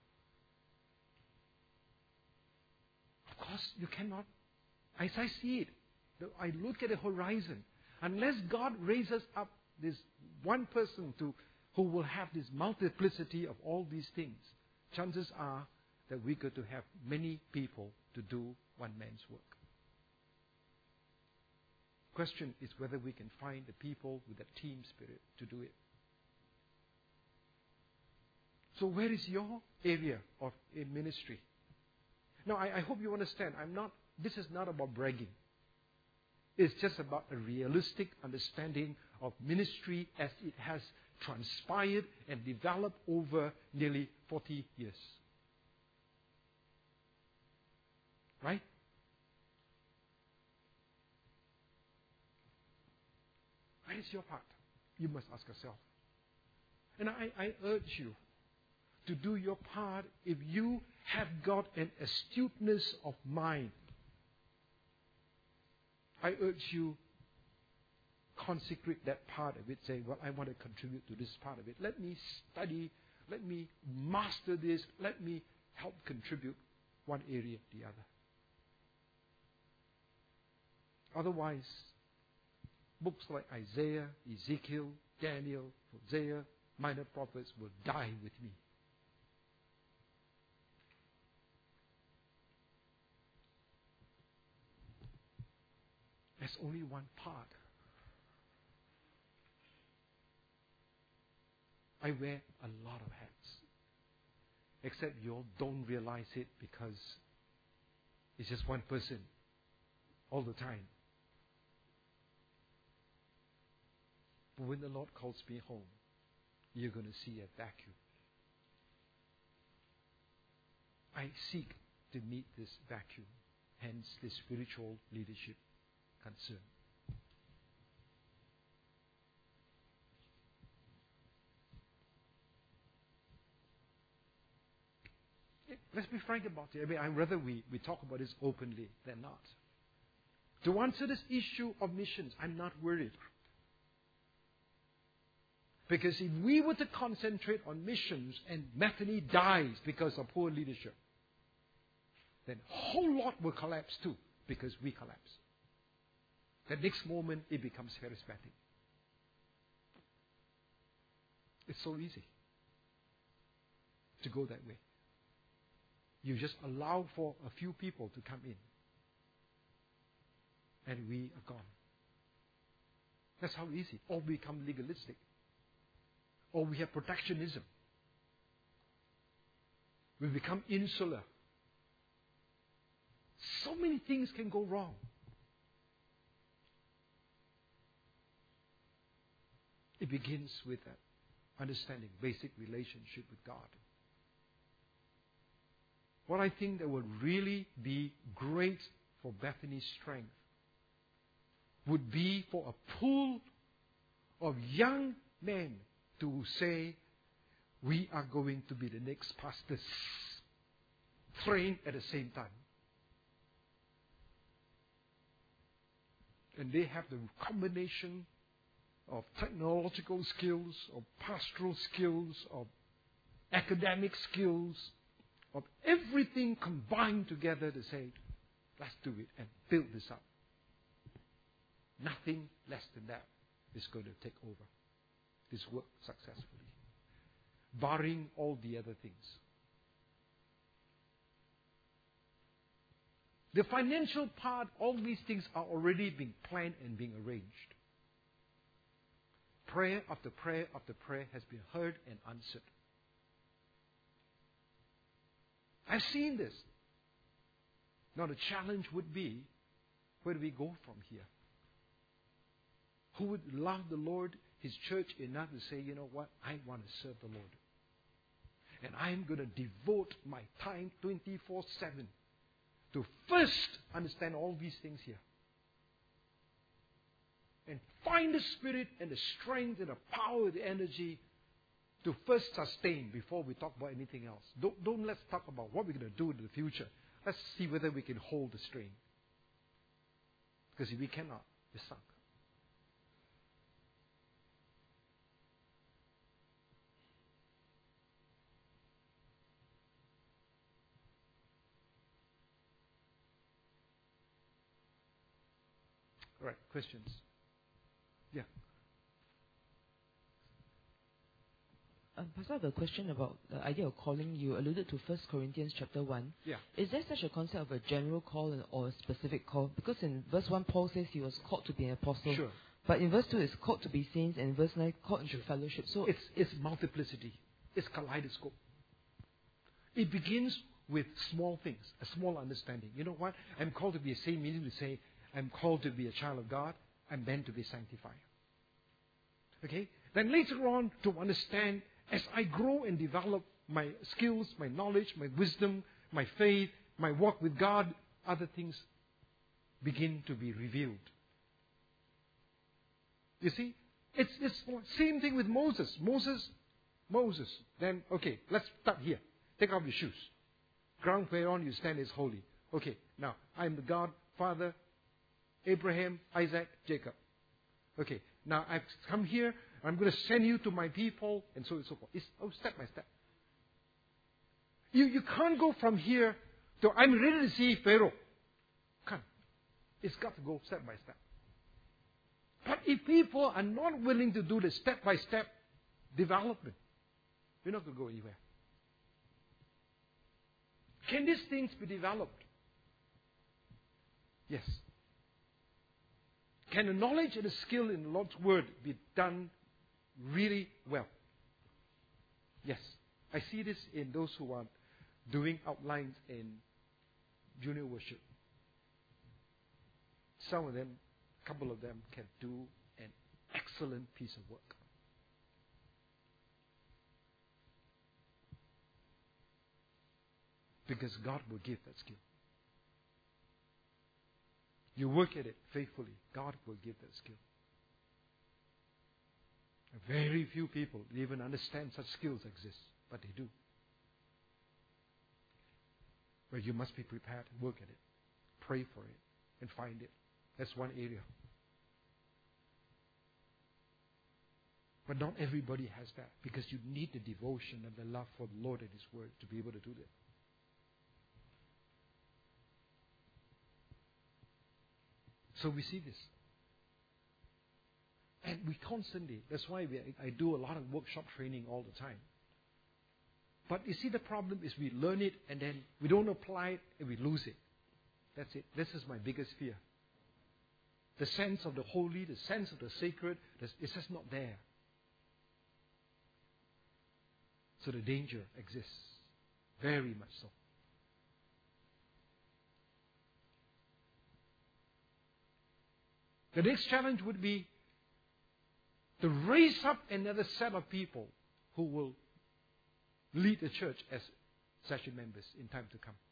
Of course, you cannot. As I see it, I look at the horizon. Unless God raises up this one person to who will have this multiplicity of all these things, chances are that we're going to have many people to do one man's work. Question is whether we can find the people with that team spirit to do it. So where is your area of in ministry? Now, I, I hope you understand. I'm not. This is not about bragging. It's just about a realistic understanding of ministry as it has transpired and developed over nearly forty years. Right? Where is your part? You must ask yourself. And I, I urge you to do your part if you have got an astuteness of mind. I urge you, consecrate that part of it. Say, well, I want to contribute to this part of it. Let me study. Let me master this. Let me help contribute one area to the other. Otherwise, books like Isaiah, Ezekiel, Daniel, Hosea, minor prophets will die with me. There's only one part. I wear a lot of hats. Except you all don't realize it because it's just one person all the time. But when the Lord calls me home, you're going to see a vacuum. I seek to meet this vacuum, hence the spiritual leadership concern. Let's be frank about it. I mean, I'd rather we, we talk about this openly than not. To answer this issue of missions, I'm not worried. Because if we were to concentrate on missions and Bethany dies because of poor leadership, then a whole lot will collapse too because we collapse. The next moment, it becomes charismatic. It's so easy to go that way. You just allow for a few people to come in. And we are gone. That's how easy. Or we become legalistic. Or we have protectionism. We become insular. So many things can go wrong. It begins with that understanding, basic relationship with God. what I think that would really be great for Bethany's strength would be for a pool of young men to say, we are going to be the next pastors, trained at the same time. And they have the combination of technological skills, of pastoral skills, of academic skills, of everything combined together to say, let's do it and build this up. Nothing less than that is going to take over this work successfully, barring all the other things. The financial part, all these things are already being planned and being arranged. Prayer after prayer after prayer has been heard and answered. I've seen this. Now the challenge would be, where do we go from here? Who would love the Lord, His church, enough to say, you know what, I want to serve the Lord. And I'm going to devote my time twenty-four seven to first understand all these things here. And find the spirit and the strength and the power, the energy to first sustain before we talk about anything else. Don't, don't let's talk about what we're going to do in the future. Let's see whether we can hold the string. Because if we cannot, we're sunk. All right, questions? Yeah. Um, Pastor, I have a question about the idea of calling. You alluded to First Corinthians chapter one. Yeah. Is there such a concept of a general call or a specific call? Because in verse one, Paul says he was called to be an apostle. Sure. But in verse two, it's called to be saints, and in verse nine, called into Sure. fellowship. So It's, it's multiplicity. It's kaleidoscope. It begins with small things, a small understanding. You know what? I'm called to be a saint, meaning to say, I'm called to be a child of God. I'm meant to be sanctified. Okay? Then later on, to understand, as I grow and develop my skills, my knowledge, my wisdom, my faith, my walk with God, other things begin to be revealed. You see? It's the same thing with Moses. Moses, Moses. Then, okay, let's start here. Take off your shoes. Ground whereon you stand is holy. Okay, now, I'm the God, Father, Abraham, Isaac, Jacob. Okay, now I've come here, I'm going to send you to my people, and so on and so forth. It's oh, step by step. You, you can't go from here to, I'm ready to see Pharaoh. Can't. It's got to go step by step. But if people are not willing to do the step by step development, we're not going to go anywhere. Can these things be developed? Yes. Can the knowledge and the skill in the Lord's Word be done really well? Yes. I see this in those who are doing outlines in junior worship. Some of them, a couple of them, can do an excellent piece of work. Because God will give that skill. You work at it faithfully, God will give that skill. Very few people even understand such skills exist, but they do. But you must be prepared, work at it, pray for it, and find it. That's one area. But not everybody has that, because you need the devotion and the love for the Lord and His Word to be able to do that. So we see this. And we constantly, that's why we, I do a lot of workshop training all the time. But you see, the problem is we learn it and then we don't apply it and we lose it. That's it. This is my biggest fear. The sense of the holy, the sense of the sacred, it's just not there. So the danger exists. Very much so. The next challenge would be to raise up another set of people who will lead the church as session members in time to come.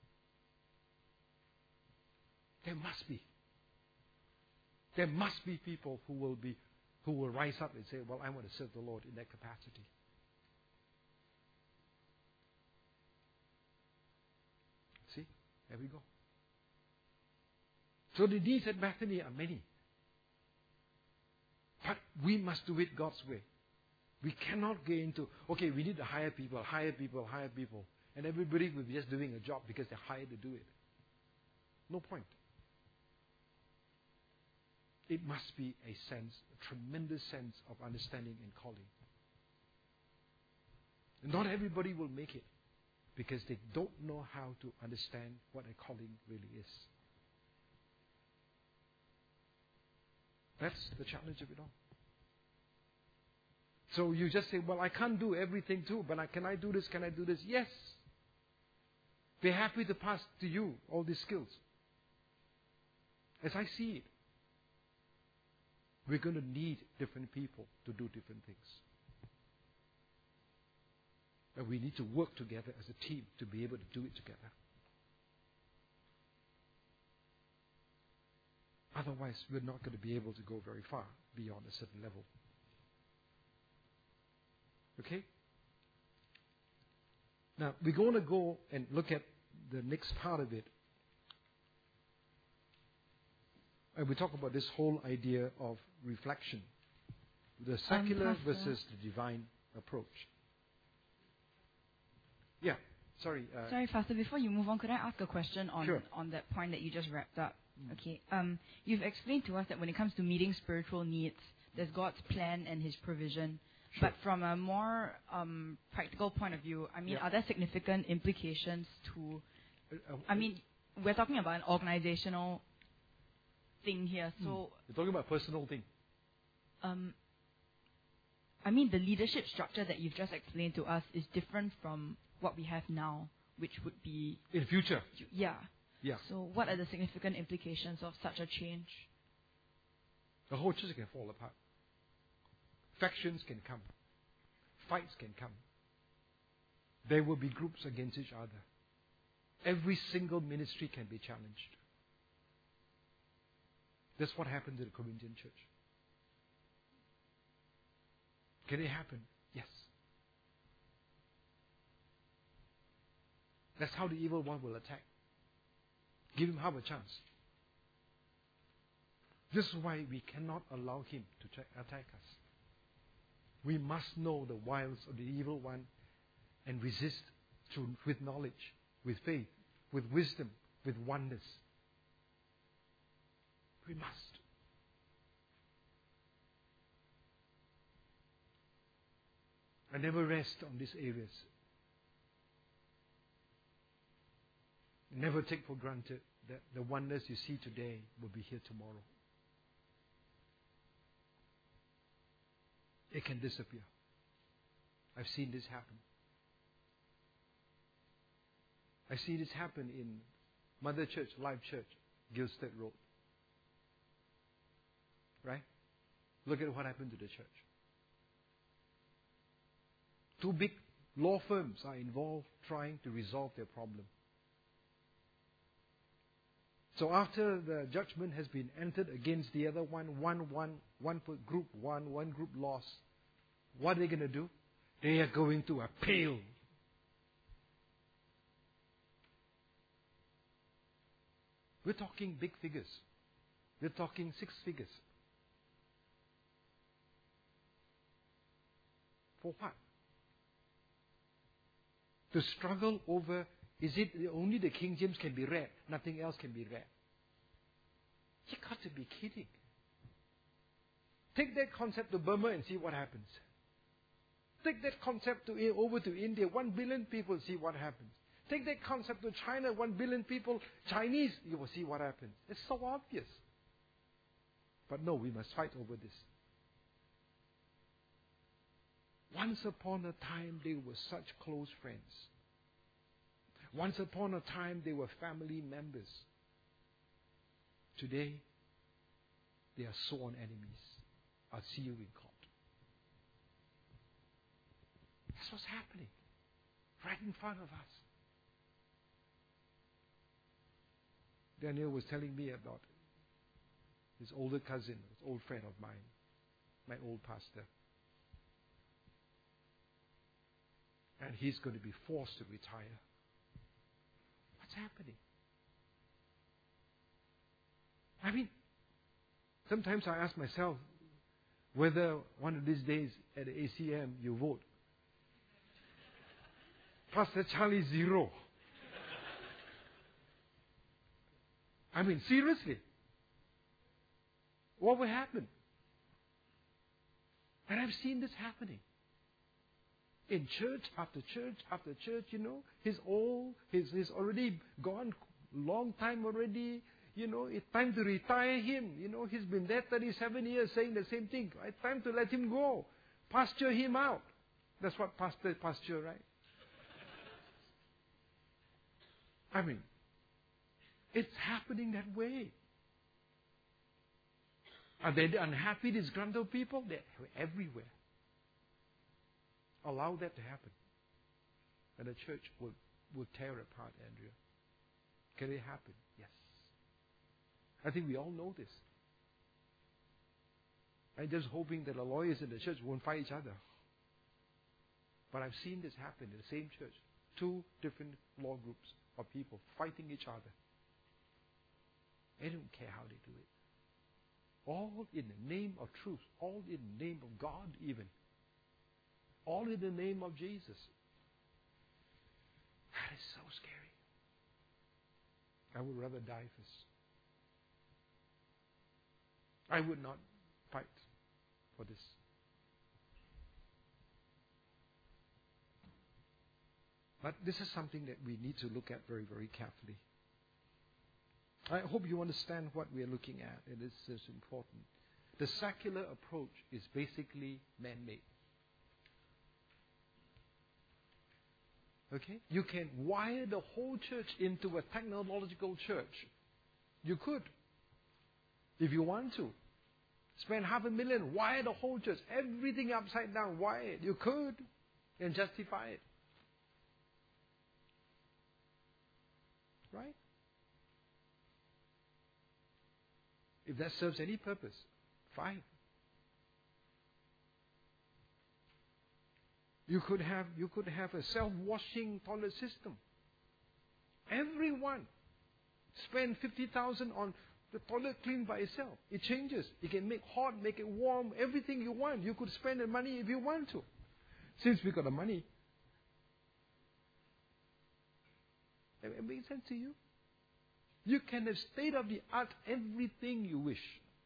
There must be. There must be people who will be, who will rise up and say, well, I want to serve the Lord in that capacity. See? There we go. So the needs at Bethany are many. But we must do it God's way. We cannot get into, okay, we need to hire people, hire people, hire people. And everybody will be just doing a job because they're hired to do it. No point. It must be a sense, a tremendous sense of understanding and calling. And not everybody will make it because they don't know how to understand what a calling really is. That's the challenge of it all. So you just say, well, I can't do everything too, but I, can I do this? Can I do this? Yes. We're happy to pass to you all these skills. As I see it, we're going to need different people to do different things. And we need to work together as a team to be able to do it together. Otherwise, we're not going to be able to go very far beyond a certain level. Okay? Now, we're going to go and look at the next part of it. And we talk about this whole idea of reflection. The secular um, versus the divine approach. Yeah, sorry. Uh, Sorry, Pastor, before you move on, could I ask a question on, Sure. on that point that you just wrapped up? Mm. Okay. Um, you've explained to us that when it comes to meeting spiritual needs, there's God's plan and His provision. Sure. But from a more um, practical point of view, I mean, Yeah. are there significant implications to... uh, uh, I mean, we're talking about an organizational thing here. So, You're talking about personal thing. um, I mean, the leadership structure that you've just explained to us is different from what we have now, which would be... In future. Yeah. Yeah. So what are the significant implications of such a change? The whole church can fall apart. Factions can come. Fights can come. There will be groups against each other. Every single ministry can be challenged. That's what happened to the Corinthian church. Can it happen? Yes. That's how the evil one will attack. Give him half a chance. This is why we cannot allow him to tra- attack us. We must know the wiles of the evil one and resist through, with knowledge, with faith, with wisdom, with oneness. We must. I never rest on these areas. Never take for granted that the oneness you see today will be here tomorrow. It can disappear. I've seen this happen. I see this happen in Mother Church, Life Church, Gilstead Road. Right? Look at what happened to the church. Two big law firms are involved trying to resolve their problem. So after the judgment has been entered against the other one, one, one, one group won, one group lost, what are they going to do? They are going to appeal. We're talking big figures. We're talking six figures. For what? To struggle over, is it only the King James can be read, nothing else can be read? You got to be kidding. Take that concept to Burma and see what happens. Take that concept to over to India, one billion people, see what happens. Take that concept to China, one billion people, Chinese, you will see what happens. It's so obvious. But no, we must fight over this. Once upon a time, they were such close friends. Once upon a time, they were family members. Today, they are sworn enemies. I'll see you in court. That's what's happening right in front of us. Daniel was telling me about his older cousin, his old friend of mine, my old pastor. And he's going to be forced to retire. What's happening? I mean, sometimes I ask myself whether one of these days at the A C M you vote. Pastor Charlie zero. I mean, seriously. What will happen? And I've seen this happening. In church after church after church, you know, he's old, he's, he's already gone long time already. You know, it's time to retire him. You know, he's been there thirty-seven years saying the same thing. Right? Time to let him go. Pasture him out. That's what pastor pasture, right? I mean, it's happening that way. Are they unhappy, disgruntled people? They're everywhere. Allow that to happen. And the church will, will tear apart, Andrea. Can it happen? Yes. I think we all know this. I'm just hoping that the lawyers in the church won't fight each other. But I've seen this happen in the same church. Two different law groups of people fighting each other. They don't care how they do it. All in the name of truth. All in the name of God even. All in the name of Jesus. That is so scary. I would rather die first. I would not fight for this. But this is something that we need to look at very, very carefully. I hope you understand what we are looking at. It is, is important. The secular approach is basically man-made. Okay? You can wire the whole church into a technological church. You could. If you want to. Spend half a million, wire the whole church. Everything upside down, wire it. You could. And justify it. Right? If that serves any purpose, fine. You could have you could have a self-washing toilet system. Everyone spend fifty thousand on the toilet cleaned by itself. It changes. It can make hot, make it warm, everything you want. You could spend the money if you want to. Since we got the money. It makes sense to you? You can have state-of-the-art everything you wish.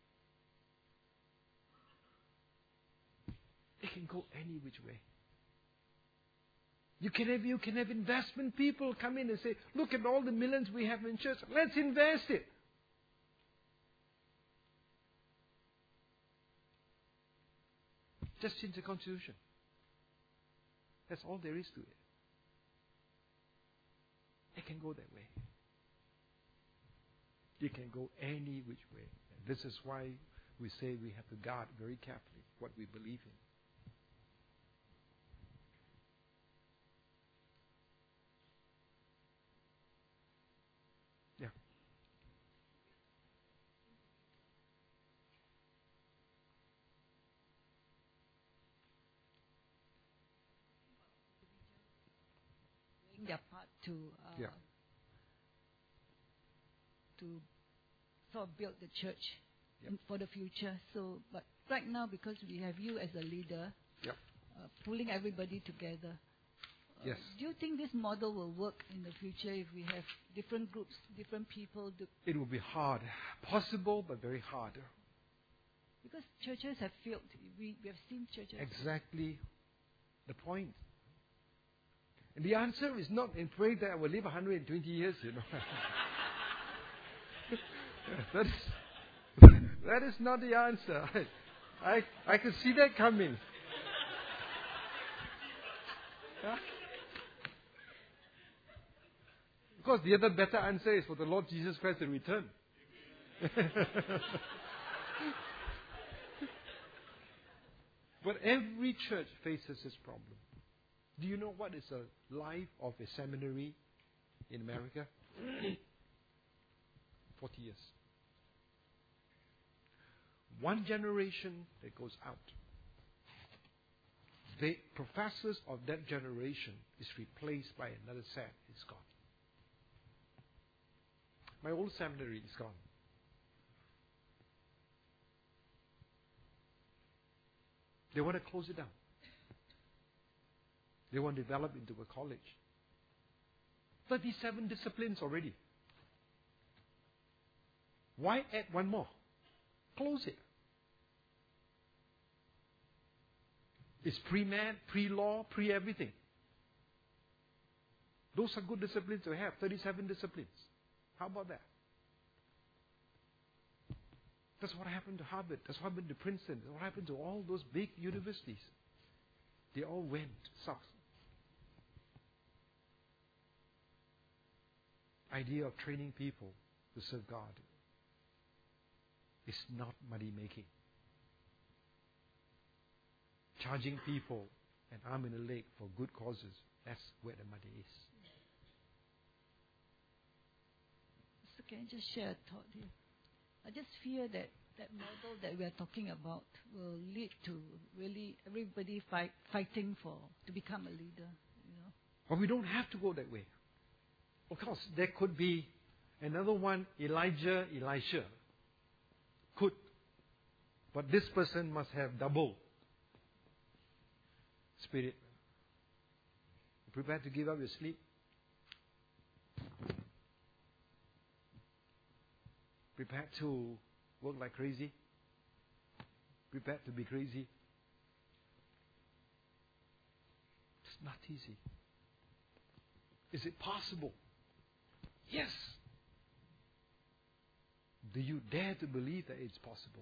It can go any which way. You can have you can have investment people come in and say, look at all the millions we have in church. Let's invest it. Just change the constitution. That's all there is to it. It can go that way. It can go any which way. And this is why we say we have to guard very carefully what we believe in. Yeah. Doing their part to uh, Yeah. to sort of build the church Yep. in, for the future. So, but right now, because we have you as a leader, Yep. uh, pulling everybody together. Uh, Yes. Do you think this model will work in the future if we have different groups, different people? Do, It will be hard. Possible, but very hard. because churches have failed. We, we have seen churches. Exactly the point. And the answer is not in praying that I will live one hundred twenty years, you know. that, is, that is not the answer. I, I, I could see that coming. Huh? Of course, the other better answer is for the Lord Jesus Christ to return. But every church faces this problem. Do you know what is the life of a seminary in America? forty years. One generation that goes out. The professors of that generation is replaced by another set. It's gone. My old seminary is gone. They want to close it down. They want to develop into a college. thirty-seven disciplines already. Why add one more? Close it. It's pre-med, pre-law, pre-everything. Those are good disciplines to have. thirty-seven disciplines. How about that? That's what happened to Harvard. That's what happened to Princeton. That's what happened to all those big universities. They all went south. Idea of training people to serve God is not money making. Charging people an arm and a leg for good causes, that's where the money is. So can I just share a thought here? I just fear that that model that we are talking about will lead to really everybody fight, fighting for to become a leader. You know. But we don't have to go that way. Of course, there could be another one, Elijah, Elisha. Could. But this person must have double spirit. Prepared to give up your sleep. Prepared to work like crazy. Prepared to be crazy. It's not easy. Is it possible? Yes. Do you dare to believe that it's possible?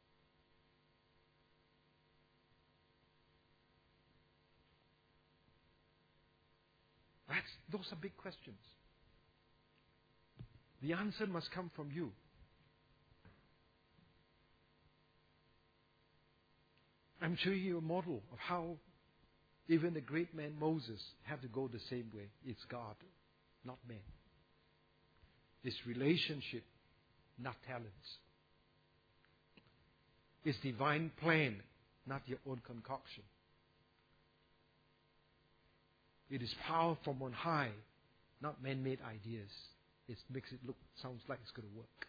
That's, those are big questions. The answer must come from you. I'm showing you a model of how even the great man Moses had to go the same way. It's God, not man. It's relationship, not talents. It's divine plan, not your own concoction. It is power from on high, not man-made ideas. It makes it look, sounds like it's going to work.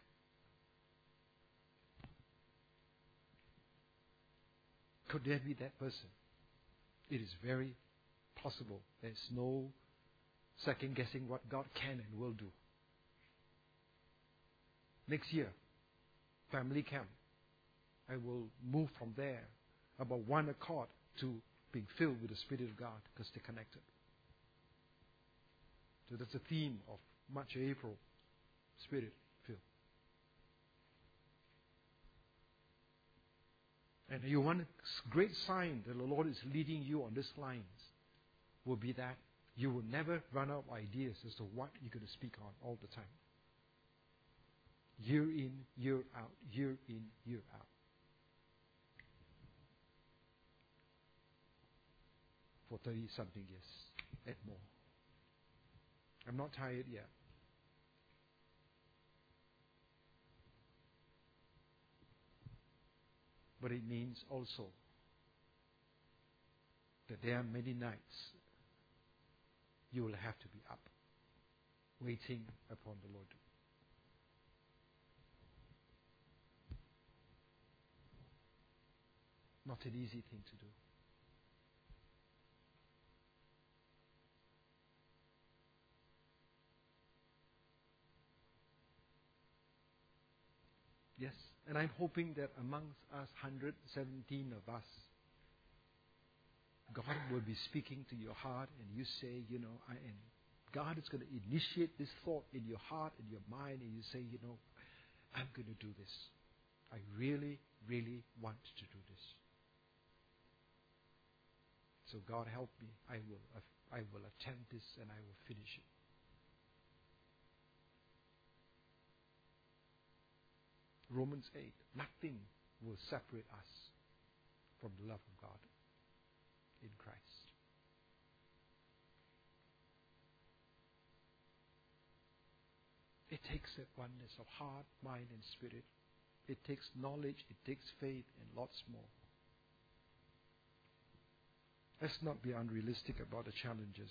Could there be that person? It is very possible. There's no second guessing what God can and will do. Next year, family camp, I will move from there about one accord to being filled with the Spirit of God because they're connected. So that's the theme of March, April, Spirit filled. And you want a great sign that the Lord is leading you on these lines will be that you will never run out of ideas as to what you're going to speak on all the time. Year in, year out, year in, year out. For thirty-something years and more. I'm not tired yet. But it means also that there are many nights you will have to be up, waiting upon the Lord. Not an easy thing to do. Yes, and I'm hoping that amongst us, one hundred seventeen of us, God will be speaking to your heart and you say, you know, I am. God is going to initiate this thought in your heart and your mind and you say, you know, I'm going to do this. I really, really want to do this. So God help me. I will, I will attempt this and I will finish it. Romans eight, nothing will separate us from the love of God in Christ. It takes that oneness of heart, mind, and spirit. It takes knowledge, it takes faith, and lots more. Let's not be unrealistic about the challenges.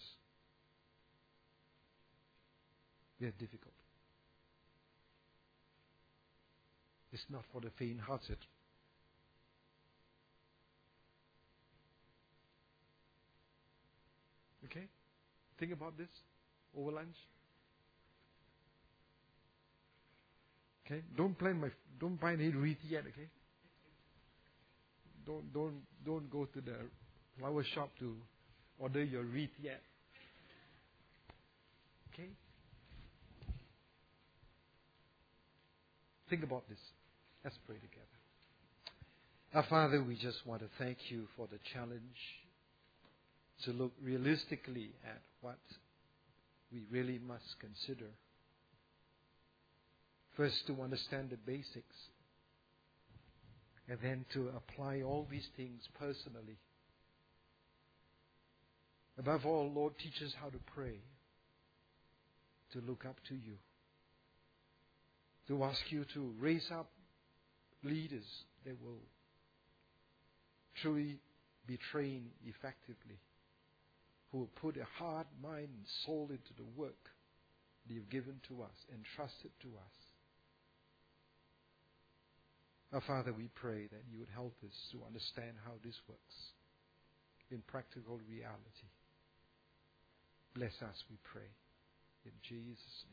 They are difficult. It's not for the faint-hearted. Okay? Think about this over lunch. Okay? Don't plan my don't buy any wreath yet, okay? Don't don't don't go to the flower shop to order your wreath yet. Okay? Think about this. Let's pray together. Our Father, we just want to thank you for the challenge to look realistically at what we really must consider. First, to understand the basics, and then to apply all these things personally. Above all, Lord, teach us how to pray, to look up to you, to ask you to raise up leaders that will truly be trained effectively, who will put a heart, mind, and soul into the work that you've given to us, entrusted to us. Our Father, we pray that you would help us to understand how this works in practical reality. Bless us, we pray. In Jesus'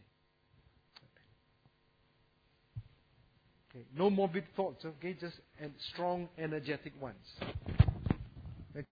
name. Okay, no morbid thoughts, okay? Just and strong, energetic ones.